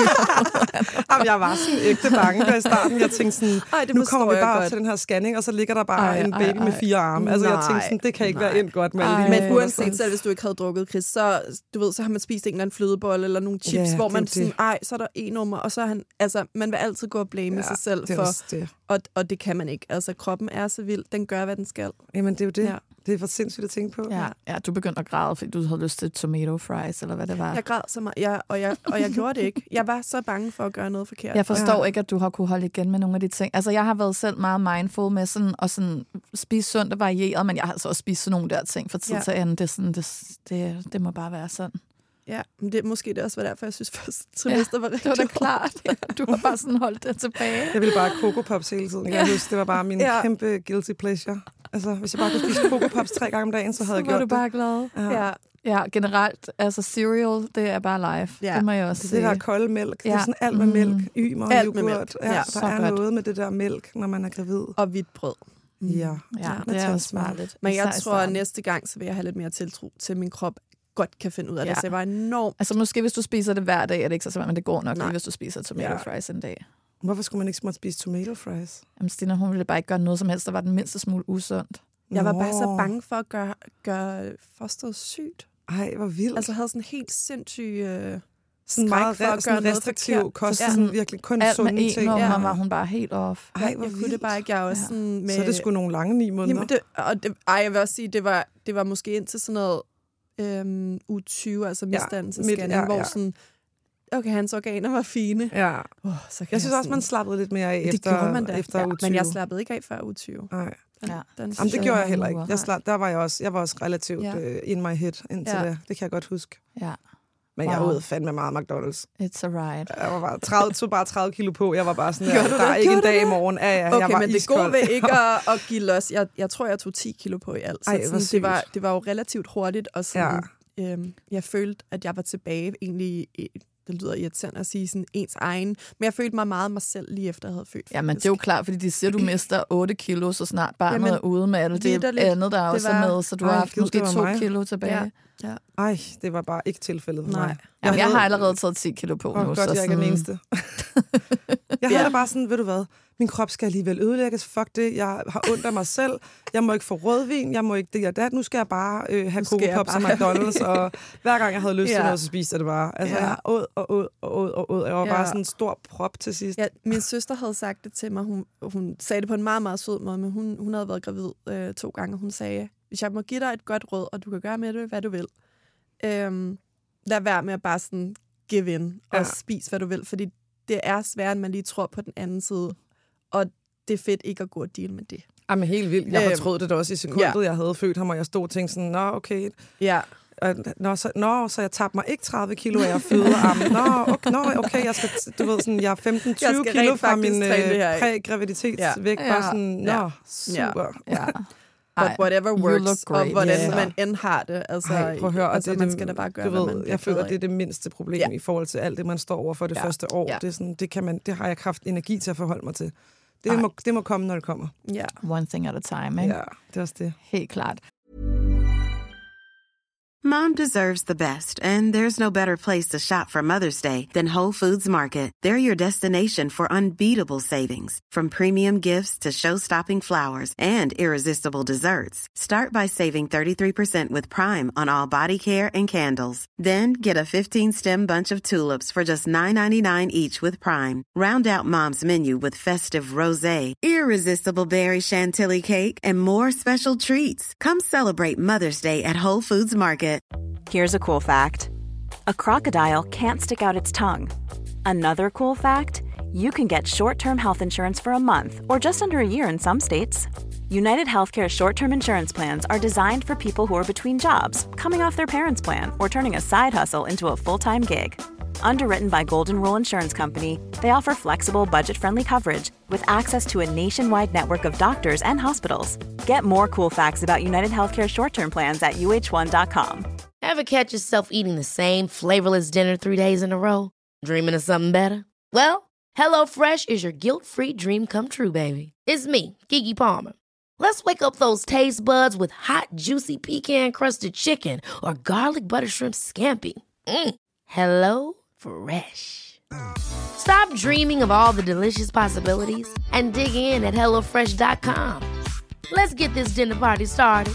Jamen, jeg var sådan ægte bange der i starten. Jeg tænkte sådan, Ej, det nu kommer vi bare godt. til den her scanning, og så ligger der bare Ej, en ej, baby ej. med fire arme. Altså, Nej, jeg tænkte sådan, det kan ikke nej. være endt godt med alle Ej. de Men julefrokoster. uanset selv, hvis du ikke havde drukket, Chris, så, du ved, så har man spist en eller anden flødebolle eller nogle chips, Ja, hvor det man er sådan, det. ej, så er der en nummer, og så er han, altså, man vil altid gå og blame Ja, sig selv det er for, også det. og, og det kan man ikke. Altså, kroppen er så vild, den gør, hvad den skal. Jamen, det er jo det. Ja. Det er for sindssygt at tænke på. Ja, ja, du begyndte at græde, fordi du havde lyst til tomato fries, eller hvad det var. Jeg græd så meget, ja, og, jeg, og jeg gjorde det ikke. Jeg var så bange for at gøre noget forkert. Jeg forstår Ja. ikke, at du har kunne holde igen med nogle af de ting. Altså, jeg har været selv meget mindful med sådan, og sådan spise sundt og varieret, men jeg har altså også spist sådan nogle der ting fra tid Ja. til anden. Det, er sådan, det, det, det må bare være sådan. Ja, men det, måske det også var derfor, jeg synes, første trimester var rigtig Det var da hårdt. klart. Ja, du har bare sådan holdt det tilbage. Jeg ville bare have Coco Pops hele tiden. Jeg huske, det var bare min Ja. kæmpe guilty pleasure. Altså, hvis jeg bare kunne spise Coco Pops tre gange om dagen, så havde jeg Så var gjort du bare glad. det. Ja, Ja, generelt, altså cereal, det er bare live. Ja. Det må jeg også Det sige. der kolde mælk. Ja. Det Ja. er sådan alt med mælk. Ymer og Alt med yoghurt. mælk. Ja, Ja, der så er godt. noget med det der mælk, når man er gravid. og hvidt brød. Ja, Ja, det er fantastisk. også farligt. Men jeg Især i tror, at starten. næste gang, så vil jeg have lidt mere tiltro til, at min krop godt kan finde ud af Ja. det. Så jeg var enormt... Altså måske hvis du spiser det hver dag, er det ikke så svært, men det går nok Nej. lige, hvis du spiser tomato Ja. fries en dag. Hvorfor skulle man ikke måtte spise tomato fries? Jamen Stina, hun ville bare ikke gøre noget som helst, der var den mindste smule usundt. Jeg var bare så Nå. bange for at gøre, gøre fosteret sygt. Ej, hvor vildt. Altså, jeg havde sådan helt sindssyg... Øh, sådan skræk meget for at re- sådan gøre noget restriktiv forkert. kost. Ja. Sådan virkelig kun Alt med sunde en ting. nummer Ja. var hun bare helt off. Ej, jeg, hvor jeg kunne det vildt. bare ikke. Jeg var også Ja. sådan med... Så er det sgu nogle lange ni måneder. Jamen, det, og det, ej, jeg vil også sige, det var, det var måske indtil sådan noget øhm, uge tyve, altså Ja, misdannelsesscanning, midt- ja, hvor ja. sådan, okay, hans organer var fine. Ja. Oh, så kan Jeg synes også, sådan, man slappede lidt mere af det efter, gjorde man da. efter Ja, uge tyve. men jeg slappede ikke af før uge tyve. Nej. Den, Ja. den Jamen, synes det jeg gjorde jeg var heller en ikke. uge. Jeg, slap, der var jeg, også, jeg var også relativt Ja. uh, in my head indtil Ja. det. Det kan jeg godt huske. Ja, Men Wow. jeg åd fandme meget McDonald's. it's a ride. Jeg var bare tredive, tog bare tredive kilo på. Jeg var bare sådan, Gjorde der, du der er det? ikke en Gjorde du dag i det? morgen. Ja, ja, jeg Okay, var men det iskold. gode ved ikke at, at give los, jeg, jeg tror, jeg tog ti kilo på i alt. Så Ej, hvor sådan, det, sygt. var, det var jo relativt hurtigt, og sådan, ja. øhm, jeg følte, at jeg var tilbage egentlig, i, det lyder irriterende at sige sådan ens egen, men jeg følte mig meget mig selv lige efter, jeg havde født. Ja, men det er jo klart, fordi de siger, at du mister otte kilo, så snart barnet Jamen, er ude med alt det vitterligt. andet, der er Det også var- med, så du Ej, har haft gud, måske det var to mig. kilo tilbage. Ja. Ja. Ej, det var bare ikke tilfældet for Nej. mig. Jamen, jeg havde- har allerede taget ti kilo på Åh, nu. godt, så jeg ikke er den sådan- eneste. Jeg havde Ja. det bare sådan, ved du hvad, min krop skal alligevel ødelægges. Fuck det, jeg har ondt af mig selv. Jeg må ikke få rødvin, jeg må ikke det og dat. Nu skal jeg bare øh, have Nu skal Coco jeg Pops og bare- McDonald's. Og hver gang jeg havde lyst til Ja. noget, så spiste jeg det bare. Altså, Ja. jeg åd og åd og åd og åd. Jeg var Ja. bare sådan en stor prop til sidst. Ja, min søster havde sagt det til mig. Hun, hun sagde det på en meget, meget sød måde, men hun, hun havde været gravid øh, to gange. Hun sagde, hvis jeg må give dig et godt råd, og du kan gøre med det, hvad du vil. Øhm, lad være med at bare sådan give in og Ja. spise, hvad du vil. Fordi det er sværere, end man lige tror på den anden side. Og det er fedt ikke at gå og deal med det. Jamen helt vildt. Jeg Øhm, fortrød det da også i sekundet, ja. jeg havde født ham, og jeg stod og tænkte sådan, nå okay, Ja, Og, nå, så, nå, så jeg tabte mig ikke tredive kilo af at føde armen. Nå, okay, nå, okay, jeg skal, du ved, sådan, jeg er femten til tyve kilo rent fra faktisk min træne det her øh, af. præ-graviditetsvægt. Ja. Bare Ja. sådan, nå, Ja. super. Ja. but Ej, whatever you works, look og great. hvordan Yeah. man end har det. Altså, Ej, prøv at høre, og altså, det er man det- skal da bare gøre, du hvad ved, man jeg føler, ked af. det er det mindste problem Ja. i forhold til alt det, man står over for det Ja. første år. Ja. Det, er sådan, det, kan man, det har jeg kraft energi til at forholde mig til. Det Ej. må, det må komme, når det kommer. Ja. One thing at a time, ikke? Ja, det er også det. Helt klart. Mom deserves the best, and there's no better place to shop for Mother's Day than Whole Foods Market. They're your destination for unbeatable savings, from premium gifts to show-stopping flowers and irresistible desserts. Start by saving thirty-three percent with Prime on all body care and candles. Then get a fifteen-stem bunch of tulips for just nine ninety-nine each with Prime. Round out Mom's menu with festive rosé, irresistible berry chantilly cake, and more special treats. Come celebrate Mother's Day at Whole Foods Market. Here's a cool fact. A crocodile can't stick out its tongue. Another cool fact, you can get short-term health insurance for a month or just under a year in some states. United Healthcare short-term insurance plans are designed for people who are between jobs, coming off their parents' plan, or turning a side hustle into a full-time gig. Underwritten by Golden Rule Insurance Company, they offer flexible, budget-friendly coverage with access to a nationwide network of doctors and hospitals. Get more cool facts about United Healthcare short-term plans at U H one dot com. Ever catch yourself eating the same flavorless dinner three days in a row? Dreaming of something better? Well, HelloFresh is your guilt-free dream come true, baby. It's me, Keke Palmer. Let's wake up those taste buds with hot, juicy pecan-crusted chicken or garlic butter shrimp scampi. Mm. Hello Fresh. Stop dreaming of all the delicious possibilities and dig in at hello fresh dot com. Let's get this dinner party started.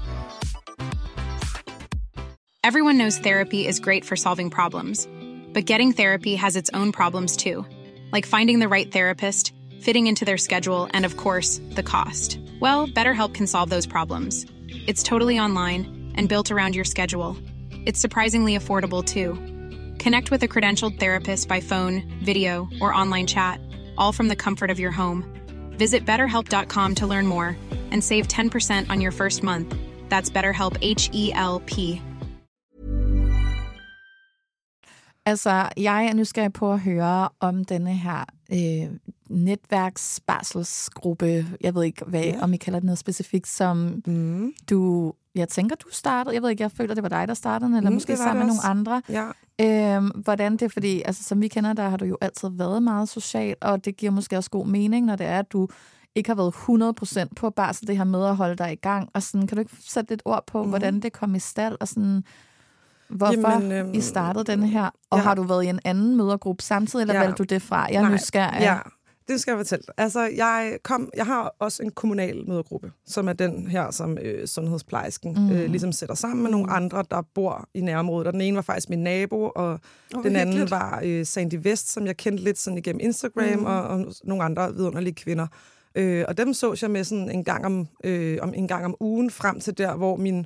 Everyone knows therapy is great for solving problems, but getting therapy has its own problems too, like finding the right therapist, fitting into their schedule, and of course, the cost. Well, BetterHelp can solve those problems. It's totally online and built around your schedule. It's surprisingly affordable too. Connect with a credentialed therapist by phone, video, or online chat, all from the comfort of your home. Visit better help dot com to learn more and save ten percent on your first month. That's BetterHelp, H E L P. Altså, jeg er nysgerrig på at høre om denne her øh, netværksbarselsgruppe. Jeg ved ikke, hvad, ja. om I kalder det noget specifikt, som mm. du... Jeg tænker, du startede. Jeg ved ikke, jeg føler, det var dig, der startede, eller mm, måske sammen med nogle andre. Ja. Øhm, hvordan det er, fordi altså, som vi kender, der har du jo altid været meget social, og det giver måske også god mening, når det er, at du ikke har været hundrede procent på barsel, det her med at holde dig i gang. Og sådan, kan du ikke sætte lidt ord på, mm. hvordan det kom i stald, og sådan... Hvorfor Jamen, øhm, I startede denne her? Og ja. har du været i en anden mødergruppe samtidig, eller ja. valgte du det fra? Jeg er nysgerrig. Ja, det skal jeg fortælle. Altså, jeg, kom, jeg har også en kommunal mødergruppe, som er den her, som øh, sundhedsplejersken mm. øh, ligesom sætter sammen med nogle andre, der bor i nærområdet. Og den ene var faktisk min nabo, og oh, den anden lidt. var øh, Sandy West, som jeg kendte lidt sådan igennem Instagram, mm. og, og nogle andre vidunderlige kvinder. Øh, og dem så jeg med sådan en gang om, øh, om en gang om ugen, frem til der, hvor min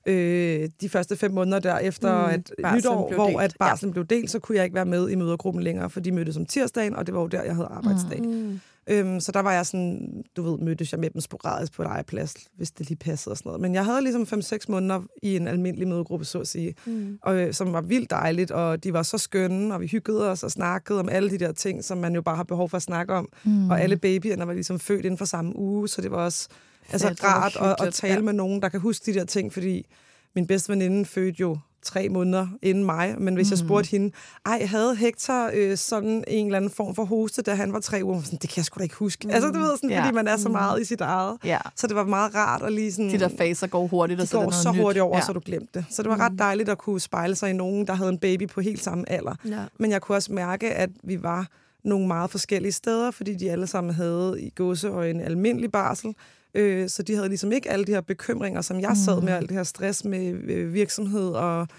Øh, de første fem måneder der efter mm, at nytår, hvor at barslen ja. blev delt, så kunne jeg ikke være med i mødergruppen længere, for de mødtes om tirsdagen, og det var jo der, jeg havde arbejdsdag. Mm. Øhm, så der var jeg sådan, du ved, mødtes jeg med dem sporadisk på legeplads, hvis det lige passede og sådan noget. Men jeg havde ligesom fem seks måneder i en almindelig mødergruppe, så at sige, mm. og, øh, som var vildt dejligt, og de var så skønne, og vi hyggede os og snakkede om alle de der ting, som man jo bare har behov for at snakke om. Mm. Og alle babyerne var ligesom født inden for samme uge, så det var også altså rart at, at tale ja. med nogen, der kan huske de der ting, fordi min bedste veninde fødte jo tre måneder inden mig, men hvis mm. jeg spurgte hende, ej, havde Hector øh, sådan en eller anden form for hoste, da han var tre uger, sådan, det kan jeg sgu da ikke huske. Mm. Altså, du ved, sådan, ja. fordi man er så meget i sit eget. Ja. Så det var meget rart at lige sådan... De der faser går hurtigt, de og så går det så nyt. hurtigt over, ja. så du glemte det. Så det var mm. ret dejligt at kunne spejle sig i nogen, der havde en baby på helt samme alder. Ja. Men jeg kunne også mærke, at vi var nogle meget forskellige steder, fordi de alle sammen havde i gåse en almindelig barsel. Øh, så de havde ligesom ikke alle de her bekymringer, som jeg sad med, alt det her stress med øh, virksomhed og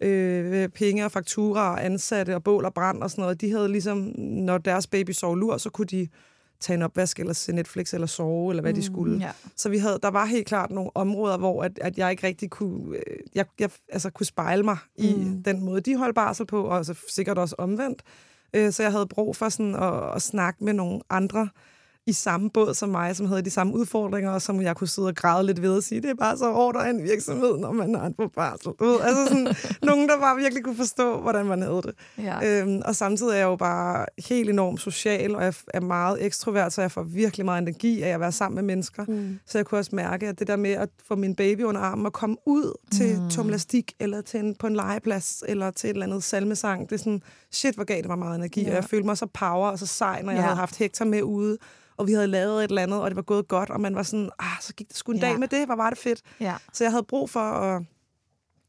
øh, penge og fakturer og ansatte og bål og brand og sådan noget. De havde ligesom, når deres baby sov lur, så kunne de tage en opvask eller se Netflix eller sove, eller hvad mm, de skulle. Ja. Så vi havde, der var helt klart nogle områder, hvor at, at jeg ikke rigtig kunne, øh, jeg, jeg, altså, kunne spejle mig mm. i den måde, de holdt barsel på, og altså, sikkert også omvendt. Øh, så jeg havde brug for sådan at, at snakke med nogle andre i samme båd som mig, som havde de samme udfordringer, og som jeg kunne sidde og græde lidt ved og sige, det er bare så hårdt at en virksomhed, når man er på barsel. Altså sådan, nogen, der bare virkelig kunne forstå, hvordan man havde det. Ja. Øhm, og samtidig er jeg jo bare helt enormt social, og jeg er meget ekstrovert, så jeg får virkelig meget energi af at være sammen med mennesker. Mm. Så jeg kunne også mærke, at det der med at få min baby under armen og komme ud til mm. tomlastik, eller til en, på en legeplads, eller til et eller andet salmesang, det er sådan, shit, hvor gav det mig meget energi, ja. og jeg følte mig så power og så sej, når jeg ja. havde haft Hector med ude, og vi havde lavet et eller andet, og det var gået godt, og man var sådan, ah, så gik det sgu en ja. dag med det, hvor var det fedt. Ja. Så jeg havde brug for at,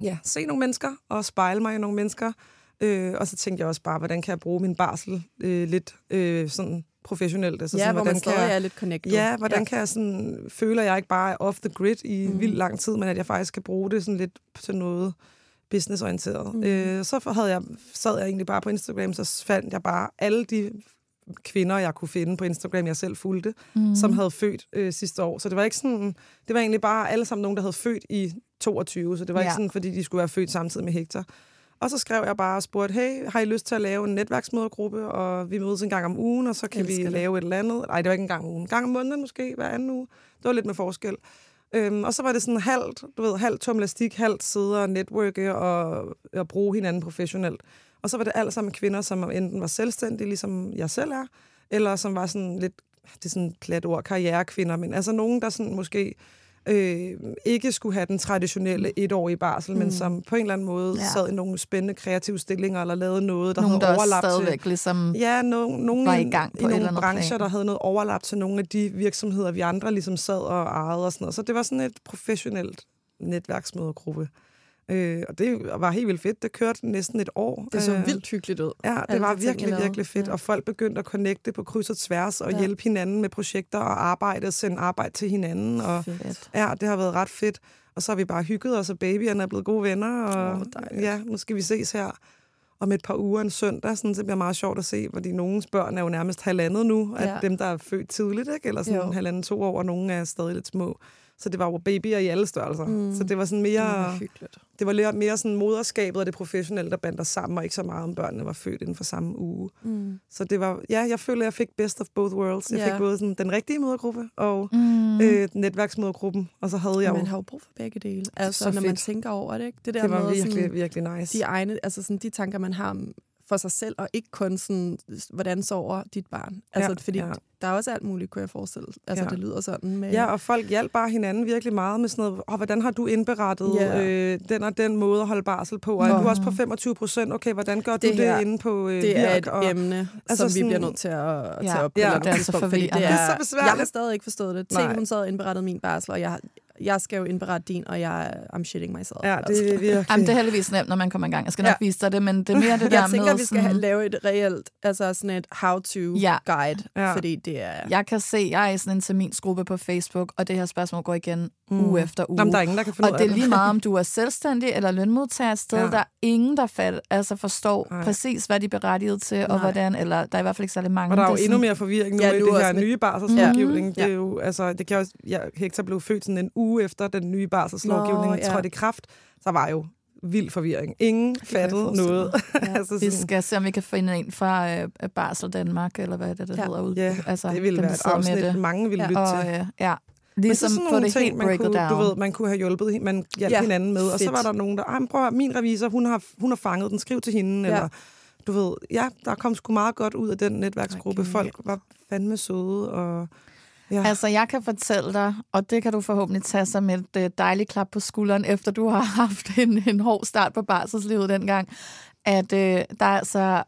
ja, se nogle mennesker og spejle mig i nogle mennesker. Øh, og så tænkte jeg også bare, hvordan kan jeg bruge min barsel øh, lidt øh, sådan professionelt. Altså ja, sådan, hvor hvordan man stadig kan jeg, er lidt connected. Ja, hvordan ja. kan jeg sådan, føler jeg ikke bare off the grid i mm. vildt lang tid, men at jeg faktisk kan bruge det sådan lidt til noget businessorienteret. Mm. Øh, så havde jeg, sad jeg egentlig bare på Instagram, så fandt jeg bare alle de kvinder, jeg kunne finde på Instagram, jeg selv fulgte, mm. som havde født øh, sidste år. Så det var ikke sådan, det var egentlig bare alle sammen nogen, der havde født i toogtyve, så det var ja. ikke sådan, fordi de skulle være født samtidig med Hector. Og så skrev jeg bare og spurgte, hey, har I lyst til at lave en netværksmødergruppe, og vi mødes en gang om ugen, og så kan vi det. lave et eller andet. Nej, det var ikke en gang om ugen. En gang om måneden måske, hver anden uge. Det var lidt med forskel. Øhm, og så var det sådan halvt, du ved, halvt tomlastik, halvt sidde og networke og, og bruge hinanden professionelt. Og så var det alle sammen kvinder, som enten var selvstændige, ligesom jeg selv er, eller som var sådan lidt, det er sådan et plat ord, karrierekvinder, men altså nogen, der sådan måske øh, ikke skulle have den traditionelle etårige barsel, mm. men som på en eller anden måde ja. sad i nogle spændende kreative stillinger, eller lavede noget, der nogen, havde der overlap til... stadigvæk ligesom ja, no, nogen var i gang på i nogle brancher, plan. Der havde noget overlap til nogle af de virksomheder, vi andre ligesom sad og ejede og sådan noget. Så det var sådan et professionelt netværksmødergruppe. Øh, og det var helt vildt fedt. Det kørte næsten et år. Det så øh, vildt hyggeligt ud. Ja, det alle var de virkelig, ting, virkelig fedt. Ja. Og folk begyndte at connecte på kryds og tværs og ja. hjælpe hinanden med projekter og arbejde og sende arbejde til hinanden. Og, ja, det har været ret fedt. Og så har vi bare hygget os, og babyerne er blevet gode venner. Og oh, ja, nu skal vi ses her om et par uger en søndag. Sådan, det bliver meget sjovt at se, fordi nogens børn er jo nærmest halvandet nu. Ja. At dem, der er født tidligt, ikke? Eller sådan jo. halvandet to år, og nogen er stadig lidt små. Så det var jo babyer i alle størrelser. Mm. Så det var sådan mere... Det var hyggeligt. Det var mere, mere sådan moderskabet og det professionelle, der bandt os sammen, og ikke så meget om børnene var født inden for samme uge. Mm. Så det var... Ja, jeg føler, jeg fik best of both worlds. Jeg yeah. fik både sådan, den rigtige mødergruppe og mm. øh, netværksmødergruppen, og så havde jeg jo... Man har jo brug for begge dele. Altså, når fedt. man tænker over det, ikke? Det, der det var med, virkelig, sådan, virkelig nice. De egne, altså sådan, de tanker, man har for sig selv, og ikke kun sådan, hvordan sover dit barn. Altså, ja, fordi ja. der er også alt muligt, kunne jeg forestille. Altså, ja. det lyder sådan. Med... Ja, og folk hjalp bare hinanden virkelig meget med sådan noget, oh, hvordan har du indberettet yeah. øh, den og den måde at holde barsel på? Og oh. er du også på femogtyve procent? Okay, hvordan gør det du her, det inde på øh, det virk? er et og, emne, altså, som sådan, vi bliver nødt til at ja. tage op. Ja, det er så fordi det er, det er så besværligt. Jeg har stadig ikke forstået det. Tænk, hun sad og indberettede min barsel, og jeg jeg skal jo indberette din, og jeg I'm shitting myself. Ja, det er virkelig... Jamen, det er heldigvis nemt, når man kommer i gang. Jeg skal nok ja. vise dig det, men det er mere det der med... Jeg tænker, at vi skal sådan... lave et reelt, altså sådan et how-to-guide, ja. ja. fordi det er... Jeg kan se, jeg er i sådan en terminsgruppe på Facebook, og det her spørgsmål går igen mm. uge efter uge. Jamen, der er ingen, der kan finde og det er lige meget, om du er selvstændig eller lønmodtager et sted, ja. der er ingen, der fald, altså forstår Nej. præcis, hvad de er berettiget til, og Nej. hvordan, eller der er i hvert fald ikke særlig mange. Og der er jo sådan... endnu mere forvirring nu ja, i det her nye barselslovgivning. Mm. Det er jo, altså, det kan også... Ja, Hector blev født sådan en uge efter den nye barselslovgivning ja. trådte i kraft, så var jo vild forvirring. Ingen fattede noget. Ja. altså vi skal se, om vi kan finde en fra øh, Barsel Danmark, eller hvad det, det ja. hedder ud. Ja, altså, det ville være et afsnit, mange ville lytte ja. til. Og, øh, ja. Ligesom for det ting, man kunne, du ved, man kunne have hjulpet, man hjalp ja. hinanden med, og Fedt. så var der nogen, der, ah, prøv at, min revisor, hun har, hun har fanget den, skriv til hende, ja. eller du ved, ja, der kom sgu meget godt ud af den netværksgruppe. Okay. Folk var fandme søde, og ja. Altså, jeg kan fortælle dig, og det kan du forhåbentlig tage som et øh, dejligt klap på skulderen, efter du har haft en, en hård start på barselslivet dengang, at øh, der er altså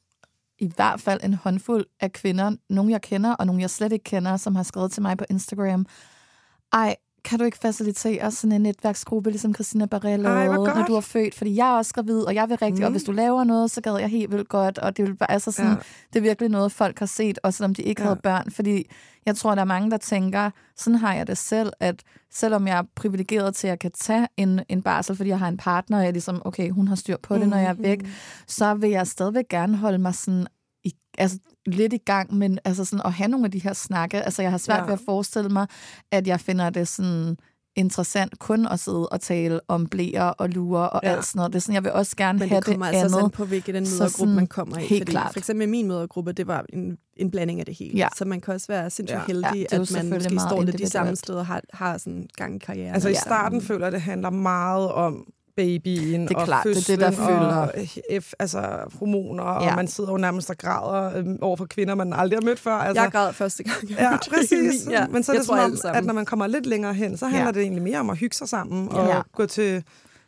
i hvert fald en håndfuld af kvinder, nogle jeg kender, og nogle jeg slet ikke kender, som har skrevet til mig på Instagram, ej, kan du ikke facilitere sådan en netværksgruppe, ligesom Christina Barré lavede, når du er født? Fordi jeg er også gravid, og jeg vil rigtig, mm. og hvis du laver noget, så gad jeg helt vildt godt, og det vil bare, altså sådan, ja. det er virkelig noget, folk har set, også selvom de ikke ja. havde børn, fordi jeg tror, der er mange, der tænker, sådan har jeg det selv, at selvom jeg er privilegeret til, at jeg kan tage en, en barsel, fordi jeg har en partner, og jeg er ligesom, okay, hun har styr på det, mm. når jeg er væk, så vil jeg stadigvæk gerne holde mig sådan i, altså lidt i gang, men altså sådan at have nogle af de her snakke, altså jeg har svært ja. ved at forestille mig, at jeg finder det sådan interessant kun at sidde og tale om blæer og lurer og ja. alt sådan noget. Det er sådan, jeg vil også gerne men have det andet. Men det kommer altså på, hvilken den mødergruppe man kommer i. Helt fordi klart. For eksempel min mødergruppe, det var en, en blanding af det hele. Ja. Så man kan også være sindssygt ja. heldig, ja, at man måske står lidt de samme steder og har, har sådan gang i karrieren. Altså i starten ja. føler jeg, det handler meget om babyen og klart, fødslen det er det, der og F, altså hormoner, ja. og man sidder jo nærmest og græder øhm, over for kvinder, man aldrig har mødt før. Altså, jeg græd første gang. Ja, præcis. Ja. Men så er det som om, at når man kommer lidt længere hen, så handler ja. det egentlig mere om at hygge sig sammen og ja. gå til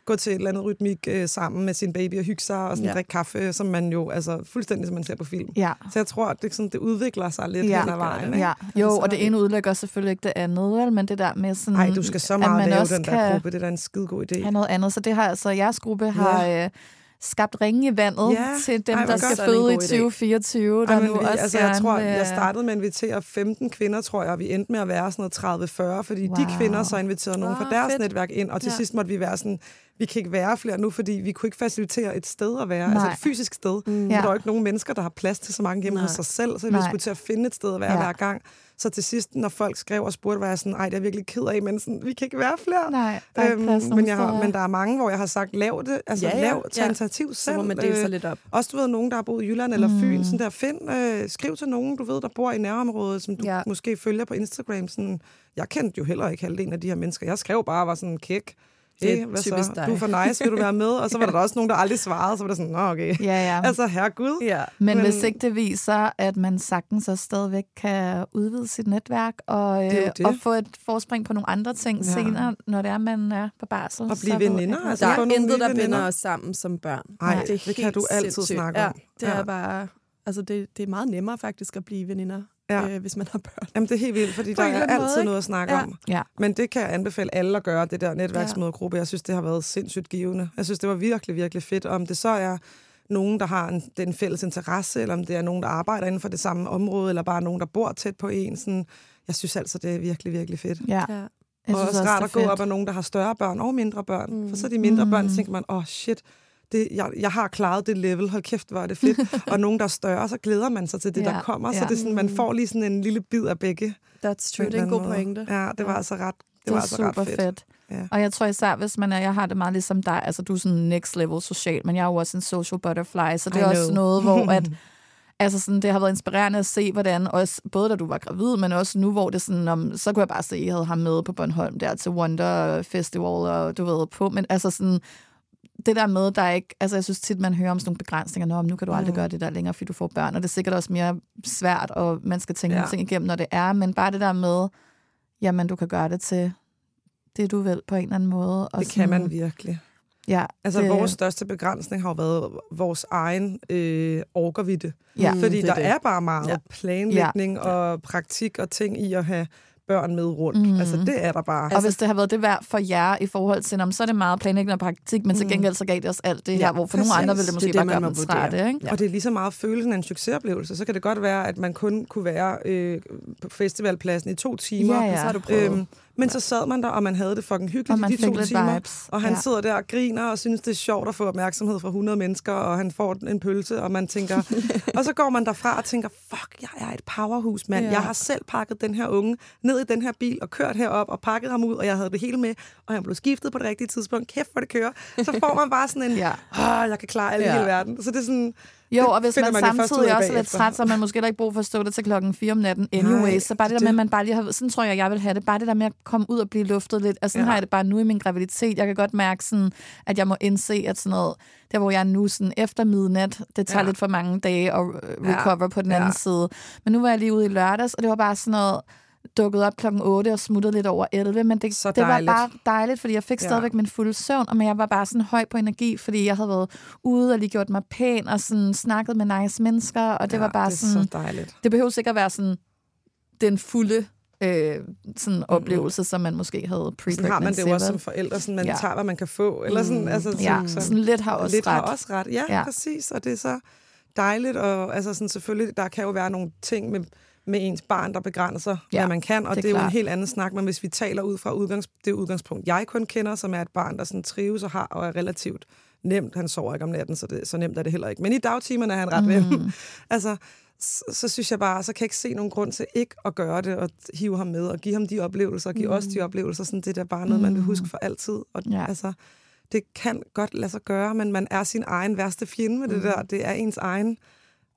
gå til et eller andet rytmik øh, sammen med sin baby og hygge sig og sådan ja. drikke kaffe, som man jo, altså fuldstændig som man ser på film. Ja. Så jeg tror, at det, sådan, det udvikler sig lidt ja. hen ad vejen. Ja. Jo, og det ene udlægger selvfølgelig ikke det andet, vel? Men det der med sådan... Nej, du skal så meget lave den der gruppe, det er da en skide god idé. Have noget andet, så det har altså, jeres gruppe har... Ja. Øh, skabt ringe i vandet ja. til dem, Ej, der skal føde i tyve fireogtyve. Der Ej, nu vi, også altså, jeg tror, jeg startede med at invitere femten kvinder, tror jeg, og vi endte med at være sådan noget tredive fyrre, fordi wow. de kvinder så inviterede nogen wow, fra deres fedt. netværk ind, og til ja. sidst måtte vi være sådan, vi kan ikke være flere nu, fordi vi kunne ikke facilitere et sted at være, Nej. altså et fysisk sted. Mm. Ja. Der er jo ikke nogen mennesker, der har plads til så mange hjemme hos sig selv, så vi Nej. skulle til at finde et sted at være ja. hver gang. Så til sidst, når folk skrev og spurgte, var jeg sådan, ej, det er virkelig ked af, men sådan, vi kan ikke være flere. Nej, der er øhm, men, jeg har, men der er mange, hvor jeg har sagt, lav det, altså ja, ja. lav, tag initiativ selv. Så må man dele sig lidt op. Også, du ved, nogen, der har boet i Jylland eller Fyn, mm. sådan der, find, øh, skriv til nogen, du ved, der bor i nærområdet, som du ja. måske følger på Instagram. Sådan, jeg kendte jo heller ikke halvdelen af de her mennesker. Jeg skrev bare, var sådan kæk. Hey, hvad så? Du er for nice, vil du være med? Og så var der også nogen, der aldrig svarede, så var det sådan, nå okay. Ja, ja. Altså, herregud. Ja. Men, men hvis ikke det viser, at man sagtens så stadigvæk kan udvide sit netværk og, øh, det det. og få et forspring på nogle andre ting ja. senere, når det er, man er på barsel. Og blive veninder. Altså, der er intet, der binder os sammen som børn. Nej, det, det kan du altid sindssygt. snakke om. Ja, det er bare... Altså, det, det er meget nemmere faktisk at blive veninder. Ja. Øh, hvis man har børn. Jamen, det er helt vildt, fordi der er altid måde, noget at snakke ja. om. Ja. Men det kan jeg anbefale alle at gøre, det der netværksmødergruppe. Jeg synes, det har været sindssygt givende. Jeg synes, det var virkelig, virkelig fedt. Om det så er nogen, der har en, den fælles interesse, eller om det er nogen, der arbejder inden for det samme område, eller bare nogen, der bor tæt på en. Sådan, jeg synes altså, det er virkelig, virkelig fedt. Ja. ja. Og også, også rart at gå op af nogen, der har større børn og mindre børn. Mm. For så de mindre mm. børn, tænker man, åh oh, shit, Det, jeg, jeg har klaret det level, hold kæft, hvor er det fedt. Og nogen, der er større, så glæder man sig til det, ja, der kommer. Ja. Så det er sådan, man får lige sådan en lille bid af begge. That's true, det er en god pointe. Ja, det var altså ret, det, det var altså super ret fedt. fedt. Ja. Og jeg tror især, hvis man er, jeg har det meget ligesom dig, altså du er sådan next level social, men jeg er jo også en social butterfly, så det er I også know. noget, hvor at, altså sådan, det har været inspirerende at se, hvordan, også, både da du var gravid, men også nu, hvor det sådan, om, så kunne jeg bare se, at I havde ham med på Bornholm der til Wonder Festival, og du ved på, men altså sådan, det der med, der er ikke... Altså, jeg synes tit, man hører om sådan nogle begrænsninger. Nå, nu kan du aldrig mm. gøre det der længere, fordi du får børn. Og det er sikkert også mere svært, og man skal tænke ja. ting igennem, når det er. Men bare det der med, jamen, du kan gøre det til det, du vil på en eller anden måde. Og det sådan, kan man virkelig. Ja, altså, det, vores største begrænsning har jo været vores egen øh, orkervidde. Ja, fordi det der det. er bare meget ja. planlægning ja. og praktik og ting i at have børn med rundt. Mm. Altså, det er der bare. Og altså, hvis det har været det værd for jer i forhold til, så er det meget planlægning og praktik, men mm. til gengæld så gav det os alt det her, ja, hvor for nogle andre ville det måske det, bare gøre dem trætte. Ikke? Ja. Og det er lige så meget følelsen af en succesoplevelse. Så kan det godt være, at man kun kunne være øh, på festivalpladsen i to timer. Ja, ja. Så har du prøvet. Øhm, men så sad man der, og man havde det fucking hyggeligt i de to timer. Vibes. Og han ja. sidder der og griner og synes, det er sjovt at få opmærksomhed fra hundrede mennesker, og han får en pølse, og man tænker... og så går man derfra og tænker, fuck, jeg er et powerhouse, mand. Ja. Jeg har selv pakket den her unge ned i den her bil og kørt herop og pakket ham ud, og jeg havde det hele med, og han blev skiftet på det rigtige tidspunkt. Kæft, hvor det kører. Så får man bare sådan en, ja. åh, jeg kan klare alle ja. hele verden. Så det er sådan... Jo, og hvis man, man samtidig også er lidt træt, så man måske heller ikke brug for at stå der til klokken fire om natten anyway. Så bare det, det der med, at man bare lige har... Sådan tror jeg, jeg vil have det. Bare det der med at komme ud og blive luftet lidt. Altså, sådan ja. har jeg det bare nu i min graviditet. Jeg kan godt mærke, sådan, at jeg må indse, at sådan noget... Der, hvor jeg er nu sådan efter midnat, det tager ja. lidt for mange dage at recover ja. på den anden ja. side. Men nu var jeg lige ude i lørdags, og det var bare sådan noget... dukket op klokken otte og smuttede lidt over elleve, men det, det var bare dejligt, fordi jeg fik stadigvæk ja. min fulde søvn, og men jeg var bare sådan høj på energi, fordi jeg havde været ude og lige gjort mig pæn, og sådan snakket med nice mennesker, og det ja, var bare det sådan... så dejligt. Det behøver sikkert være sådan den fulde øh, sådan mm-hmm. oplevelse, som man måske havde pre-pregnancy. Sådan har man det jo også som forældre, sådan man ja. tager, hvad man kan få, eller sådan... Altså, ja, sådan, sådan, sådan lidt har også lidt ret. Har også ret. Ja, ja, præcis, og det er så dejligt, og altså sådan selvfølgelig, der kan jo være nogle ting med med ens barn, der begrænser, ja, hvad man kan, og det er, det er jo en helt anden snak, men hvis vi taler ud fra udgangs, det udgangspunkt, jeg kun kender, som er et barn, der sådan trives og har, og er relativt nemt, han sover ikke om natten, så, det, så nemt er det heller ikke, men i dagtimerne er han ret nem. Mm. altså, så, så synes jeg bare, så kan jeg ikke se nogen grund til ikke at gøre det, og hive ham med, og give ham de oplevelser, og give mm. os de oplevelser, sådan det der bare noget, man vil huske for altid, og ja. altså, det kan godt lade sig gøre, men man er sin egen værste fjende med mm. det der, det er ens egen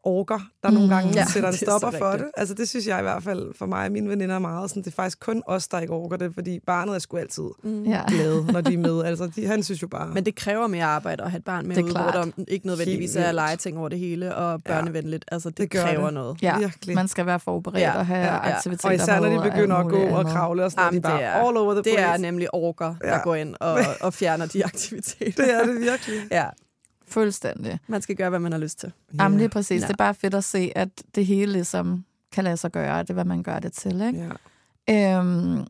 orker, der mm. nogle gange ja, sætter en stopper for rigtigt. det. Altså det synes jeg i hvert fald for mig og mine veninder er meget sådan, det er faktisk kun os, der ikke orker det, fordi barnet er sgu altid mm. glad, når de er med. Altså de, han synes jo bare... Men det kræver mere arbejde at have et barn med ude, hvor der ikke nødvendigvis er legeting over det hele, og børnevenligt. Altså det, det kræver det. noget. Ja, virkelig. Man skal være forberedt ja. og have ja, ja. aktiviteter. Og især når de begynder at gå og kravle og sådan noget, de bare er, all over the place. Det er nemlig orker, der ja. går ind og, og fjerner de aktiviteter. Det er det virkelig. Ja. Fuldstændig. Man skal gøre, hvad man har lyst til. Jamen lige præcis. Ja. Det er bare fedt at se, at det hele ligesom kan lade sig gøre. Det er, hvad man gør det til. Ikke? Ja. Øhm,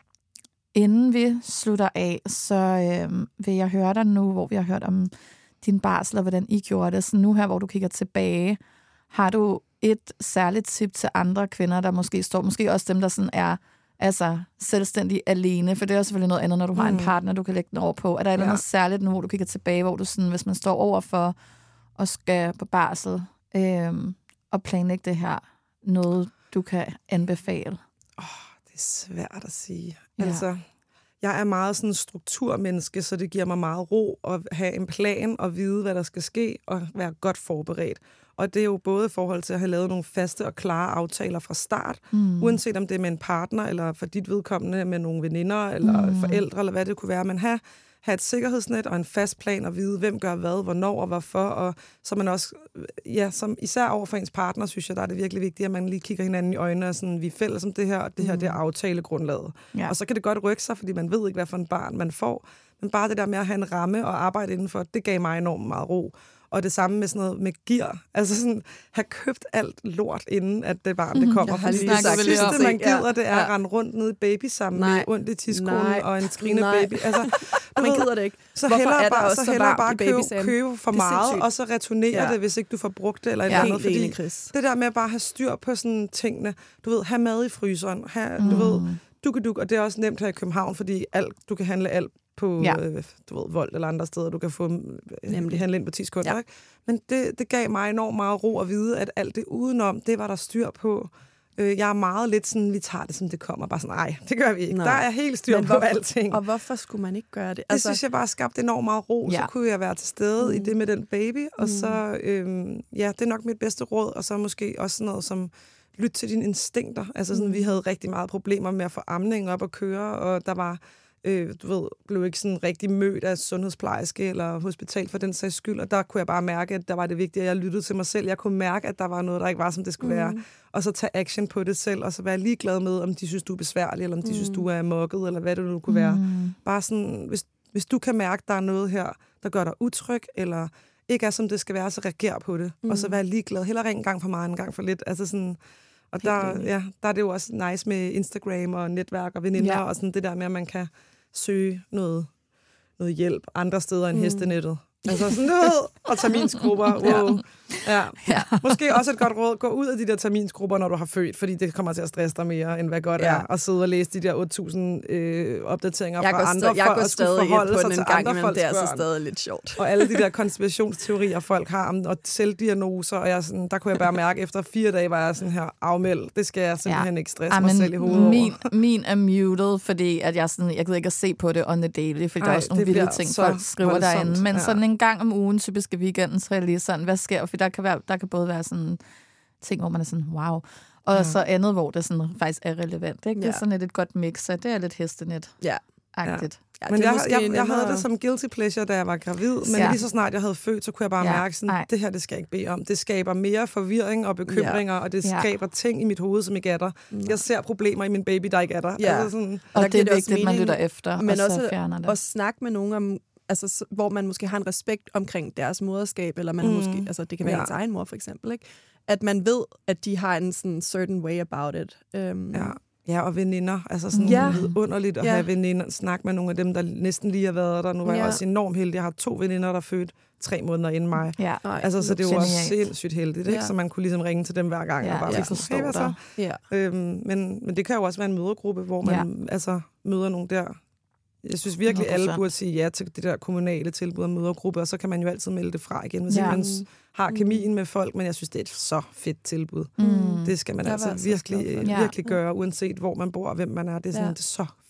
inden vi slutter af, så øhm, vil jeg høre dig nu, hvor vi har hørt om din barsel, og hvordan I gjorde det. Så nu her, hvor du kigger tilbage, har du et særligt tip til andre kvinder, der måske står, måske også dem, der sådan er altså selvstændig alene, for det er selvfølgelig noget andet, når du har mm. en partner, du kan lægge den over på. Er der et eller andet ja. særligt nu, hvor du kigger tilbage, hvor du sådan, hvis man står over for at skal på barsel øhm, og planlægge det her, noget du kan anbefale? Åh, oh, det er svært at sige. Ja. Altså, jeg er meget sådan en strukturmenneske, så det giver mig meget ro at have en plan og vide, hvad der skal ske, og være godt forberedt. Og det er jo både i forhold til at have lavet nogle faste og klare aftaler fra start, mm. uanset om det er med en partner, eller for dit vedkommende med nogle veninder, eller mm. forældre, eller hvad det kunne være. Men have, have et sikkerhedsnet og en fast plan, og vide, hvem gør hvad, hvornår og hvorfor. Og så man også, ja, som især over for ens partner, synes jeg, der er det virkelig vigtigt, at man lige kigger hinanden i øjnene, og sådan, vi er fælles om det her, og det her, mm. det er aftalegrundlaget. Ja. Og så kan det godt rykke sig, fordi man ved ikke, hvad for en barn man får. Men bare det der med at have en ramme og arbejde indenfor, det gav mig enormt meget ro. Og det samme med sådan noget med gear. Altså sådan, have købt alt lort, inden at det barn det kommer. Fordi det sidste, man gider, det er at rende rundt nede i baby sammen Nej. med ondt i tidskolen og en skrigende baby. Altså, man ved, gider det ikke. Så hellere bare, så hellere bare købe, købe for meget, og så returnere ja. det, hvis ikke du får brugt det eller et ja, eller andet. Fordi det der med at bare have styr på sådan tingene. Du ved, have mad i fryseren. Have, mm. Du ved, duk-duk, og det er også nemt her i København, fordi alt, du kan handle alt på ja. øh, du ved, Volt eller andre steder, du kan få nemlig handle ind på ti sekunder. Ja. Men det, det gav mig enormt meget ro at vide, at alt det udenom, det var der styr på. Øh, jeg er meget lidt sådan, vi tager det, som det kommer. Bare sådan, nej, det gør vi ikke. Nej. Der er helt styr Men på hvorfor, alting. Og hvorfor skulle man ikke gøre det? Det altså, synes jeg bare skabte enormt meget ro. Ja. Så kunne jeg være til stede mm. i det med den baby. Og mm. så, øh, ja, det er nok mit bedste råd. Og så måske også sådan noget som lyt til dine instinkter. Altså sådan, mm. vi havde rigtig meget problemer med at få amningen op og køre, og der var Øh, du ved, blev ikke sådan rigtig mødt af sundhedsplejerske eller hospital for den sags skyld, og der kunne jeg bare mærke, at der var det vigtigt, at jeg lyttede til mig selv. Jeg kunne mærke, at der var noget, der ikke var, som det skulle mm. være, og så tage action på det selv, og så være ligeglad med, om de synes, du er besværlig, eller om de mm. synes, du er mokket, eller hvad det nu kunne være. Mm. Bare sådan, hvis, hvis du kan mærke, at der er noget her, der gør dig utryg, eller ikke er, som det skal være, så reager på det, mm. og så være ligeglad. Heller en gang for meget, en gang for lidt. Altså sådan... Og der, ja, der er det jo også nice med Instagram og netværk og veninder, ja. og sådan det der med, at man kan søge noget, noget hjælp andre steder end mm. hestenettet. Altså sådan noget, og terminsgrupper. Wow. Ja. Ja. Måske også et godt råd, gå ud af de der terminsgrupper, når du har født, fordi det kommer til at stresse dig mere, end hvad godt ja. er, at sidde og læse de der otte tusind øh, opdateringer jeg fra andre, jeg for går at skulle forholde sig til andre folks det er børn. Så stadig lidt sjovt. Og alle de der konspirationsteorier, folk har om, og selvdiagnoser, og jeg sådan, der kunne jeg bare mærke, efter fire dage var jeg sådan her, afmeld, det skal jeg simpelthen ja. ikke stresse ja, mig selv i hovedet min, min er muted, fordi at jeg, sådan, jeg gider ikke at se på det on the daily, fordi Ej, der er også nogle vilde ting, folk skriver derinde. Men ja. sådan en gang om ugen, typisk i weekenden, så er jeg lige sådan, hvad sker? For der kan, være, der kan både være sådan ting, hvor man er sådan, wow. Og ja. så andet, hvor det sådan, faktisk er relevant. Ikke? Det er ja. sådan et, et godt mix, så det er lidt hestenet. Ja. Agtigt. Ja, men jeg, jeg, jeg havde det som guilty pleasure, da jeg var gravid, men ja. lige så snart jeg havde født, så kunne jeg bare ja. mærke, sådan, det her, det skal jeg ikke bede om. Det skaber mere forvirring og bekymringer, ja. og det skaber ja. ting i mit hoved, som ikke er der. Ja. Jeg ser problemer i min baby, der ikke er der. Ja. Altså sådan, og, og det er vigtigt, at man lytter efter, men og også så fjerner det. Og snakke med nogen om, altså, hvor man måske har en respekt omkring deres moderskab, eller man mm. måske, altså, det kan være ja. ens egen mor, for eksempel, ikke? At man ved, at de har en sådan certain way about it. Um, ja. Ja, og veninder. Altså sådan ja. underligt at ja. have veninder. Snakke med nogle af dem, der næsten lige har været der. Nu var ja. jeg også enormt heldig. Jeg har to veninder, der er født tre måneder inden mig. Ja. Altså, så det er jo også sindssygt heldigt, ikke? Ja. Så man kunne ligesom ringe til dem hver gang. Ja, og bare ja. sådan, hey, hvad så? Ja. Øhm, men, men det kan jo også være en mødergruppe, hvor man ja. altså, møder nogle der. Jeg synes virkelig, hundrede procent alle burde sige ja til det der kommunale tilbud om mødergruppe, og så kan man jo altid melde det fra igen, hvis ja. man har kemien med folk, men jeg synes, det er et så fedt tilbud. Mm. Det skal man altså virkelig, ja. virkelig gøre, uanset hvor man bor og hvem man er. Det er, sådan, ja. det er så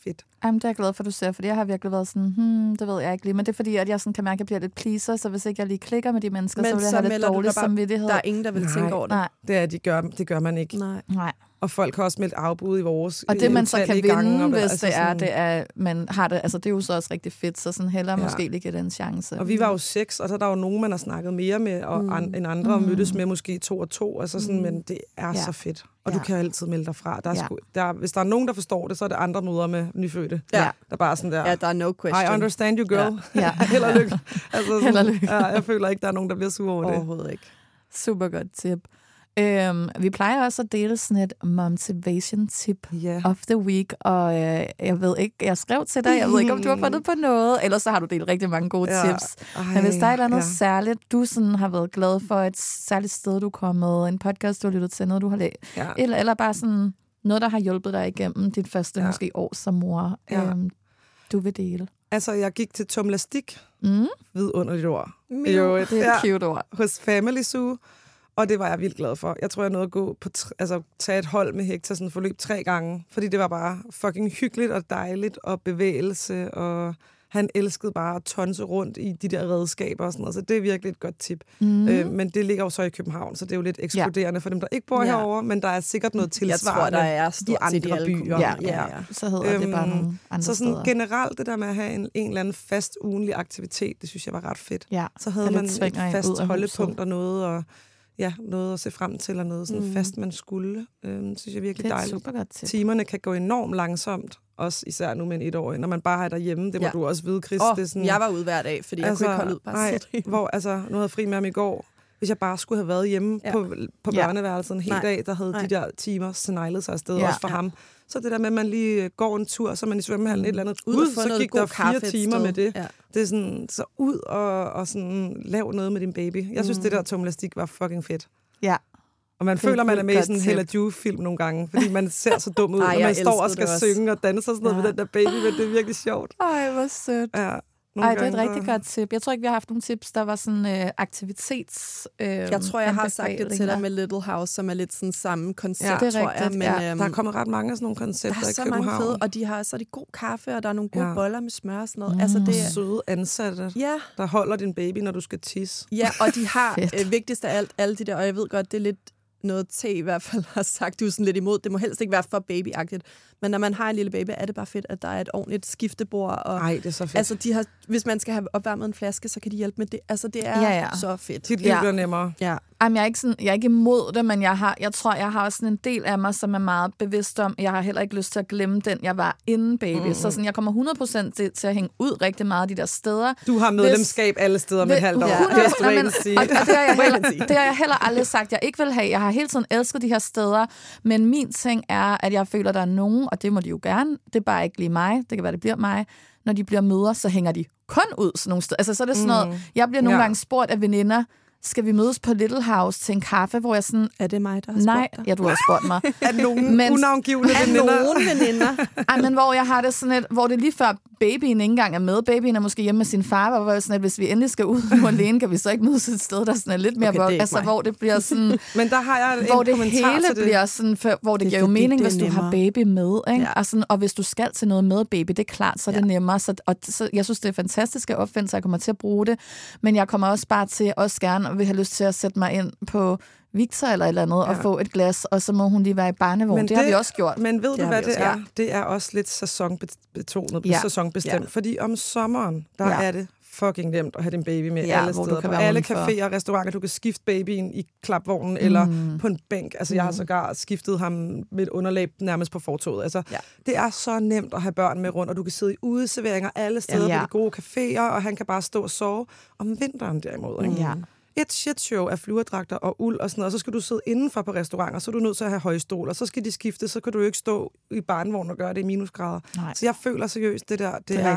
fedt. Jamen, det er jeg glad for, du ser, fordi jeg har virkelig været sådan, hmm, det ved jeg ikke lige. Men det er fordi, at jeg sådan kan mærke, at jeg bliver lidt pleaser, så hvis ikke jeg lige klikker med de mennesker, men så vil jeg så have lidt dårlig samvittighed. Der er ingen, der vil Nej. tænke over det. Nej. Det er, de gør, det gør man ikke. Nej. Nej. Og folk har også meldt afbud i vores. Og det, man så kan vinde, gange, hvis altså det er, sådan, det er, man har det, altså det er jo så også rigtig fedt, så sådan hellere Ja. måske lige give det en chance. Og vi var jo seks, og så er der jo nogen, man har snakket mere med, og Mm. an, end andre, og Mm. mødtes med måske to og to, altså sådan, Mm. men det er Ja. så fedt. Og Ja. du kan altid melde dig fra. Der er Ja. sgu, der, hvis der er nogen, der forstår det, så er det andre møder med nyfødte. Ja. Der bare sådan der, Ja, der er no question. I understand you, girl. Ja. Held og lykke. Altså sådan, Held og lykke. Ja, jeg føler ikke, der er nogen, der bliver sur over det. Overhovedet ikke. Super godt tip. Øhm, vi plejer også at dele sådan et motivation tip Ja. of the week, og øh, jeg ved ikke, jeg skrev til dig, jeg ved ikke, om du har fundet på noget, ellers så har du delt rigtig mange gode Ja. tips. Ej, Men hvis der er et eller andet ja. særligt, du sådan har været glad for, et særligt sted, du er kommet, en podcast, du har lyttet til, noget, du har læst, Ja. eller, eller bare sådan noget, der har hjulpet dig igennem dit første Ja. måske år som mor, Ja. øhm, du vil dele. Altså, jeg gik til tomlastik, Mm, vidunderligt ord. Miu. Jo, det er ja, et cute ord. hos Family Zoo, og det var jeg vildt glad for. Jeg tror, jeg nåede at gå på t- altså, tage et hold med Hector sådan forløb tre gange, fordi det var bare fucking hyggeligt og dejligt, og bevægelse, og han elskede bare at tonse rundt i de der redskaber og sådan noget, så det er virkelig et godt tip. Mm. Øh, men det ligger jo så i København, så det er jo lidt ekskluderende for dem, der ikke bor Ja. herovre, men der er sikkert noget Jeg tilsvarende tror, der er stort i set i andre alle byer. kommuner. Ja, ja, ja. Så hedder det bare Øhm, nogle andre Så sådan steder. generelt det der med at have en, en eller anden fast ugenlig aktivitet, det synes jeg var ret fedt. Ja, Så havde Eller man tvinger et en fast ud af holdepunkt huset. og noget, og ja, noget at se frem til, og noget sådan Mm. fast, man skulle. Øhm, synes jeg er virkelig det er et dejligt. super godt tip. Timerne kan gå enormt langsomt, også især nu med en etårig, når man bare er derhjemme. Det må Ja. du også vide, Chris. Oh, det er sådan, jeg var ude hver dag, fordi jeg altså, kunne ikke holde ud bare nej, at sidde. hvor, altså, nu havde jeg fri med ham i går. Hvis jeg bare skulle have været hjemme Ja. ja. på, på Ja. børneværelset en hel Nej. dag, der havde Nej. de der timer sneglet sig afsted, Ja. også for Ja. ham. Så det der med, at man lige går en tur, så er man i svømmehallen et eller andet. Ud Ud, og få så noget gik god der kaffe fire et timer sted. med det. Ja. Det er sådan, så ud og, og sådan, lav noget med din baby. Jeg synes, Mm. det der tomlastik var fucking fedt. Ja. Og man Det er føler, man er et med i godt sådan en tip. Hella Juf-film nogle gange, fordi man ser så dum ud, Ej, når jeg man står og elskede skal det også. synge og danse og sådan noget Ja. med den der baby, men det er virkelig sjovt. Ej, hvor sødt. Ja, nogle Ej, det er et gange, rigtig så- godt tip. Jeg tror ikke, vi har haft nogle tips, der var sådan øh, aktivitets øh, Jeg tror, jeg har sagt det til dig anbefalinger. med Little House, som er lidt sådan samme koncept, Ja, det er tror jeg. rigtigt, Men, ja. øhm, Der er kommet ret mange af sådan nogle der koncepter er i så mange København. fede, og de har så er de god kaffe, og der er nogle gode Ja. boller med smør og sådan noget. Mm. Altså, det er, Søde ansatte, ja, der holder din baby, når du skal tisse. ja, og de har Fedt. øh, vigtigst af alt, alle de der, og jeg ved godt, det er lidt noget T i hvert fald har sagt, du er sådan lidt imod. Det må helst ikke være for babyagtigt. Men når man har en lille baby, er det bare fedt, at der er et ordentligt skiftebord. Og, Nej, det er så fedt. altså, de har, hvis man skal have opvarmet en flaske, så kan de hjælpe med det. Altså, det er Ja, ja. så fedt. Dit liv Ja. bliver nemmere. Ja. Jamen, jeg er ikke sådan, jeg er ikke imod det, men jeg har, jeg tror, jeg har også sådan en del af mig, som er meget bevidst om, jeg har heller ikke lyst til at glemme den, jeg var inden baby. Mm. Så sådan, jeg kommer hundrede procent til, til at hænge ud rigtig meget af de der steder. Du har medlemskab alle steder med et halvt år. Ja. Just Nej, wait men- and see. Og, og det, har jeg heller, det har jeg heller aldrig sagt, jeg ikke vil have. Jeg har hele tiden elsket de her steder, men min ting er, at jeg føler, at der er nogen, og det må de jo gerne, det er bare ikke lige mig, det kan være, det bliver mig, når de bliver møder, så hænger de kun ud sådan nogle steder. Altså, så er det sådan noget, Mm. jeg bliver nogle Ja. gange spurgt af veninder, skal vi mødes på Little House til en kaffe, hvor jeg sådan, Er det mig, der har nej, spurgt dig? ja, du har spurgt mig. Er nogen Men- unavngivne Er veninder? nogen veninder? Ej, men hvor jeg har det sådan et, hvor det lige før babyen ikke engang er med. Babyen er måske hjemme med sin far, hvor jeg sådan et, hvis vi endelig skal ud nu alene, kan vi så ikke mødes et sted, der sådan er lidt mere, Okay, det er hvor, ikke altså mig. hvor det bliver sådan, Men der har jeg en hvor det kommentar hele til det. bliver sådan, for, hvor det, Det er giver jo fordi, mening, det er hvis du har nemmere. baby med, ikke? Ja. Og, sådan, og hvis du skal til noget med baby, det er klart, så er det Ja. nemmere. Så, og så, jeg synes, det er fantastiske opfindelser, jeg kommer til at bruge det, men jeg kommer også bare til, også gerne, og vil have lyst til at sætte mig ind på Victor eller et eller andet, ja. og få et glas, og så må hun lige være i barnevogn. Det, det har vi også gjort. Men ved Det du, har hvad vi det også, er? ja. Det er også lidt sæsonbetonet, Ja. ja. sæsonbestemt. Ja. Fordi om sommeren, der Ja. ja. er det fucking nemt at have din baby med Ja, alle hvor du steder. kan På være alle udenfor. caféer og restauranter. Du kan skifte babyen i klapvognen mm. eller på en bænk. Altså, jeg har sågar skiftet ham med et underlag nærmest på fortovet. Altså, Ja. det er så nemt at have børn med rundt, og du kan sidde i udeserveringer alle steder Ja. på de gode caféer, og han kan bare stå og sove. Om vinteren derimod, ikke? Ja. Et shit show af fluerdragter og uld og sådan noget, og så skal du sidde indenfor på restauranter, så er du nødt til at have højstol, og så skal de skifte, så kan du jo ikke stå i barnevogn og gøre det i minusgrader. Nej. Så jeg føler seriøst, det der, det, Det er er, rigtigt.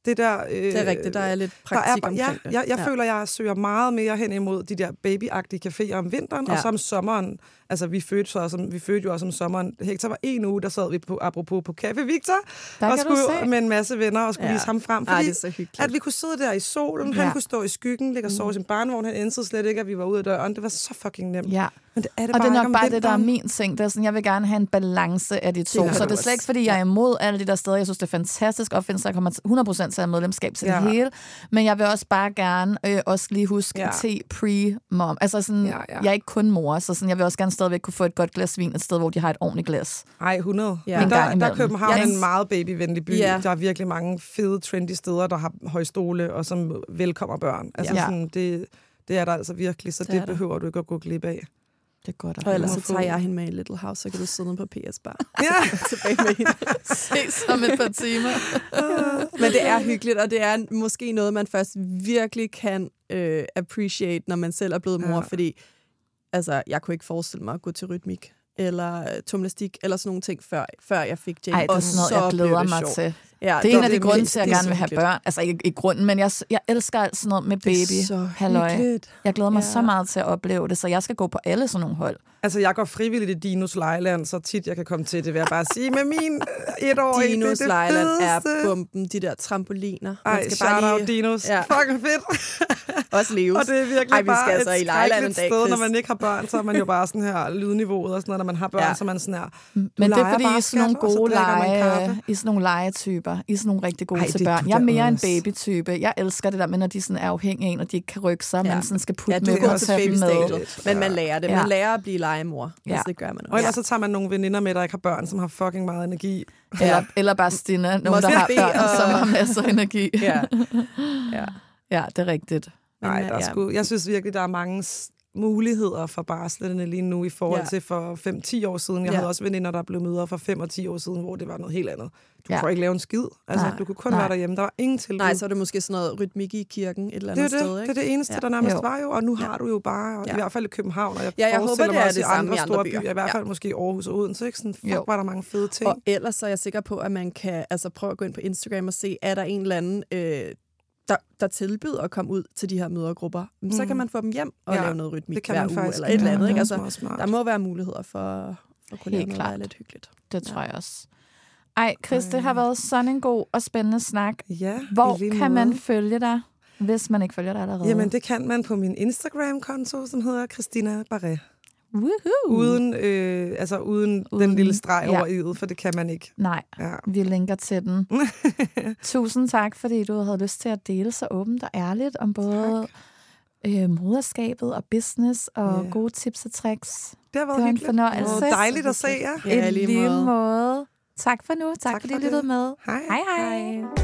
Det, der, øh, det er rigtigt, der er lidt praktik der er, omkring ja, det. Jeg, jeg ja. føler, jeg søger meget mere hen imod de der babyagtige caféer om vinteren, ja. og så om sommeren. Altså, vi fødte, så også, vi fødte jo også om sommeren. Hector var en uge, der sad vi på, apropos på Café Victor, der og skulle med en masse venner og skulle ja. vise ham frem. Fordi Ej, det er så hyggeligt. At vi kunne sidde der i solen, ja. han kunne stå i skyggen, ligge og sove i sin barnevogn, han indsede slet ikke, at vi var ude af døren. Det var så fucking nemt. Ja. Men det er det og bare det er nok bare vinteren. det, der er min ting. Det er sådan, jeg vil gerne have en balance af de to. Det så det er slet ikke, fordi jeg er imod alle de der steder. Jeg synes, det er fantastisk opfindelse. Jeg kommer hundrede procent til at have medlemskab til ja. det hele. Men jeg vil også bare gerne øh, også lige huske ja. til pre-mom. Altså sådan, ja, ja. jeg er ikke kun mor, så sådan, jeg vil også gerne stadigvæk kunne få et godt glas vin et sted, hvor de har et ordentligt glas. Ej, hundrede. Ja. Men der, der er København yes. en meget babyvenlig by. Ja. Der er virkelig mange fede, trendy steder, der har højstole og som velkommer børn. Altså ja. sådan, det, det er der altså virkelig, så det, det behøver du ikke at gå glip af. Det er godt. Og ellers så tager jeg hende med i Little House, så kan du sidde på P S Bar. Ja. Tilbage med hende. Ses om et par timer. Men det er hyggeligt, og det er måske noget, man først virkelig kan øh, appreciate, når man selv er blevet mor, ja. fordi altså, jeg kunne ikke forestille mig at gå til rytmik eller tumlastik eller sådan nogle ting, før, før jeg fik Jane. Ej, det er sådan noget, jeg glæder mig sjov. til. Ja, det er en af de grunde til, at jeg er gerne vil have børn. Altså ikke i grunden, men jeg, jeg elsker alt sådan noget med baby. Halløj. Jeg glæder mig ja. så meget til at opleve det, så jeg skal gå på alle sådan nogle hold. Altså, jeg går frivilligt i Dinos Lejeland, så tit jeg kan komme til det, vil jeg bare sige. Med min etårige, Dinos det Lejeland er bomben, de der trampoliner. Ej, man skal shout bare lige... out Dinos. Ja. Fucking fedt. Også leves. Og det er virkelig Ej, vi bare altså et i Lejeland sted, Chris. Når man ikke har børn, så er man jo bare sådan her lydniveauet og sådan noget. Når man har børn, ja. så er man sådan her. Men det er fordi, I er sådan nogle gode lege, I sådan nogle legetyper. I er sådan nogle rigtig gode Ej, til børn. Jeg er mere en babytype. Jeg elsker det der med, når de sådan er afhængige af en, og de ikke kan rykke sig, ja. men sådan skal putte ja, med og tage dem med. Men man lærer det. Man ja. lærer at blive legemor. Ja. Det gør man også. Og ellers så tager man nogle veninder med, der ikke har børn, som har fucking meget energi. Eller, ja. eller bare Stina, nogen, der har børn, og... som har masser af energi. Ja. Ja. ja, det er rigtigt. Nej, der er sgu, jeg synes virkelig, der er mange muligheder for barslerne lige nu i forhold ja. til for fem til ti år siden. Jeg ja. havde også veninder, der blev mødre for fem og ti år siden, hvor det var noget helt andet. Du ja. kunne ikke lave en skid. Altså, nej, du kunne kun nej. være derhjemme. Der var ingen tilbud. Nej, så er det måske sådan noget rytmik i kirken et eller andet det det. sted, ikke? Det er det eneste, ja. der nærmest jo. var jo. Og nu har du jo bare, ja. i hvert fald i København, og jeg, ja, jeg forestiller håber, mig også i andre store byer, i hvert fald ja. måske i Aarhus og Odense. Ikke? Sådan, fuck, var der mange fede ting. Og ellers så er jeg sikker på, at man kan altså, prøve at gå ind på Instagram og se, er der en eller anden... Øh, Der, der tilbyder at komme ud til de her mødergrupper, mm. så kan man få dem hjem og ja, lave noget rytmik hver uge, eller et eller andet. Ikke? Altså, der må være muligheder for, for at kunne lave noget lidt hyggeligt. Det tror jeg også. Ej, Chris, det har været sådan en god og spændende snak. Ja, hvor kan måde. man følge dig, hvis man ikke følger dig allerede? Jamen, det kan man på min Instagram-konto, som hedder Christina Barret. Woohoo. Uden, øh, altså uden, uden den lille streg ja. over i'et, for det kan man ikke. Nej, ja. vi linker til den. Tusind tak, fordi du havde lyst til at dele så åbent og ærligt om både øh, moderskabet og business og yeah. gode tips og tricks. Det har været det var hyggeligt. En fornøjelse. Det var dejligt at se jer. Ja, lige, lige måde. måde. Tak for nu. Tak, tak fordi I lyttede med. Hej. Hej, hej. hej.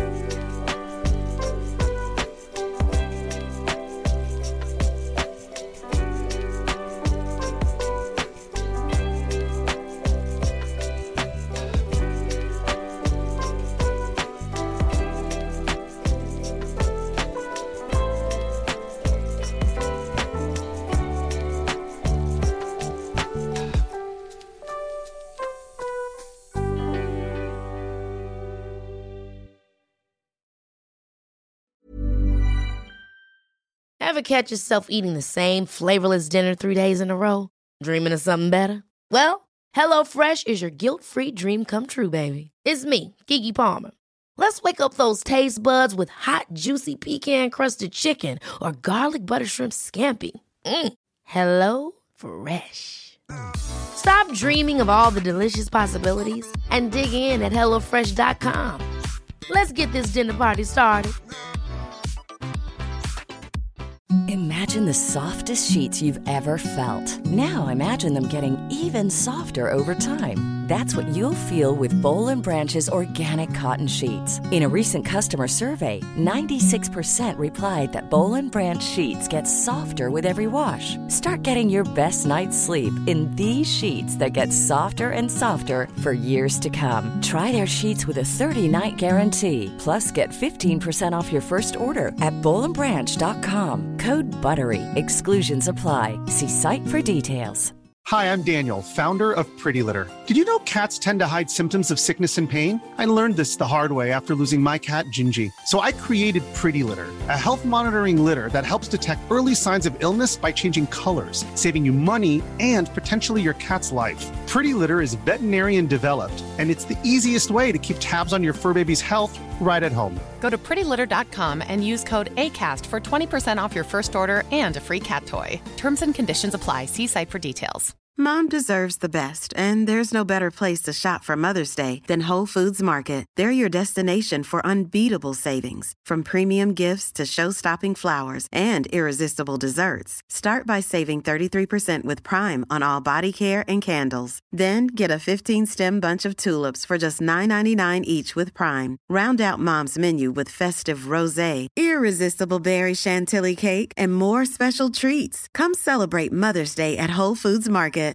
Ever catch yourself eating the same flavorless dinner three days in a row? Dreaming of something better? Well, HelloFresh is your guilt-free dream come true, baby. It's me, Keke Palmer. Let's wake up those taste buds with hot, juicy pecan-crusted chicken or garlic butter shrimp scampi. Mm. Hello Fresh. Stop dreaming of all the delicious possibilities and dig in at hello fresh dot com. Let's get this dinner party started. Imagine the softest sheets you've ever felt. Now imagine them getting even softer over time. That's what you'll feel with Boll and Branch's organic cotton sheets. In a recent customer survey, ninety-six percent replied that Boll and Branch sheets get softer with every wash. Start getting your best night's sleep in these sheets that get softer and softer for years to come. Try their sheets with a thirty-night guarantee. Plus, get fifteen percent off your first order at boll and branch dot com. Code BUTTERY. Exclusions apply. See site for details. Hi, I'm Daniel, founder of Pretty Litter. Did you know cats tend to hide symptoms of sickness and pain? I learned this the hard way after losing my cat, Gingy. So I created Pretty Litter, a health monitoring litter that helps detect early signs of illness by changing colors, saving you money and potentially your cat's life. Pretty Litter is veterinarian developed, and it's the easiest way to keep tabs on your fur baby's health right at home. Go to pretty litter dot com and use code ACAST for twenty percent off your first order and a free cat toy. Terms and conditions apply. See site for details. Mom deserves the best, and there's no better place to shop for Mother's Day than Whole Foods Market. They're your destination for unbeatable savings, from premium gifts to show-stopping flowers and irresistible desserts. Start by saving thirty-three percent with Prime on all body care and candles. Then get a fifteen-stem bunch of tulips for just nine ninety-nine each with Prime. Round out Mom's menu with festive rosé, irresistible berry chantilly cake, and more special treats. Come celebrate Mother's Day at Whole Foods Market.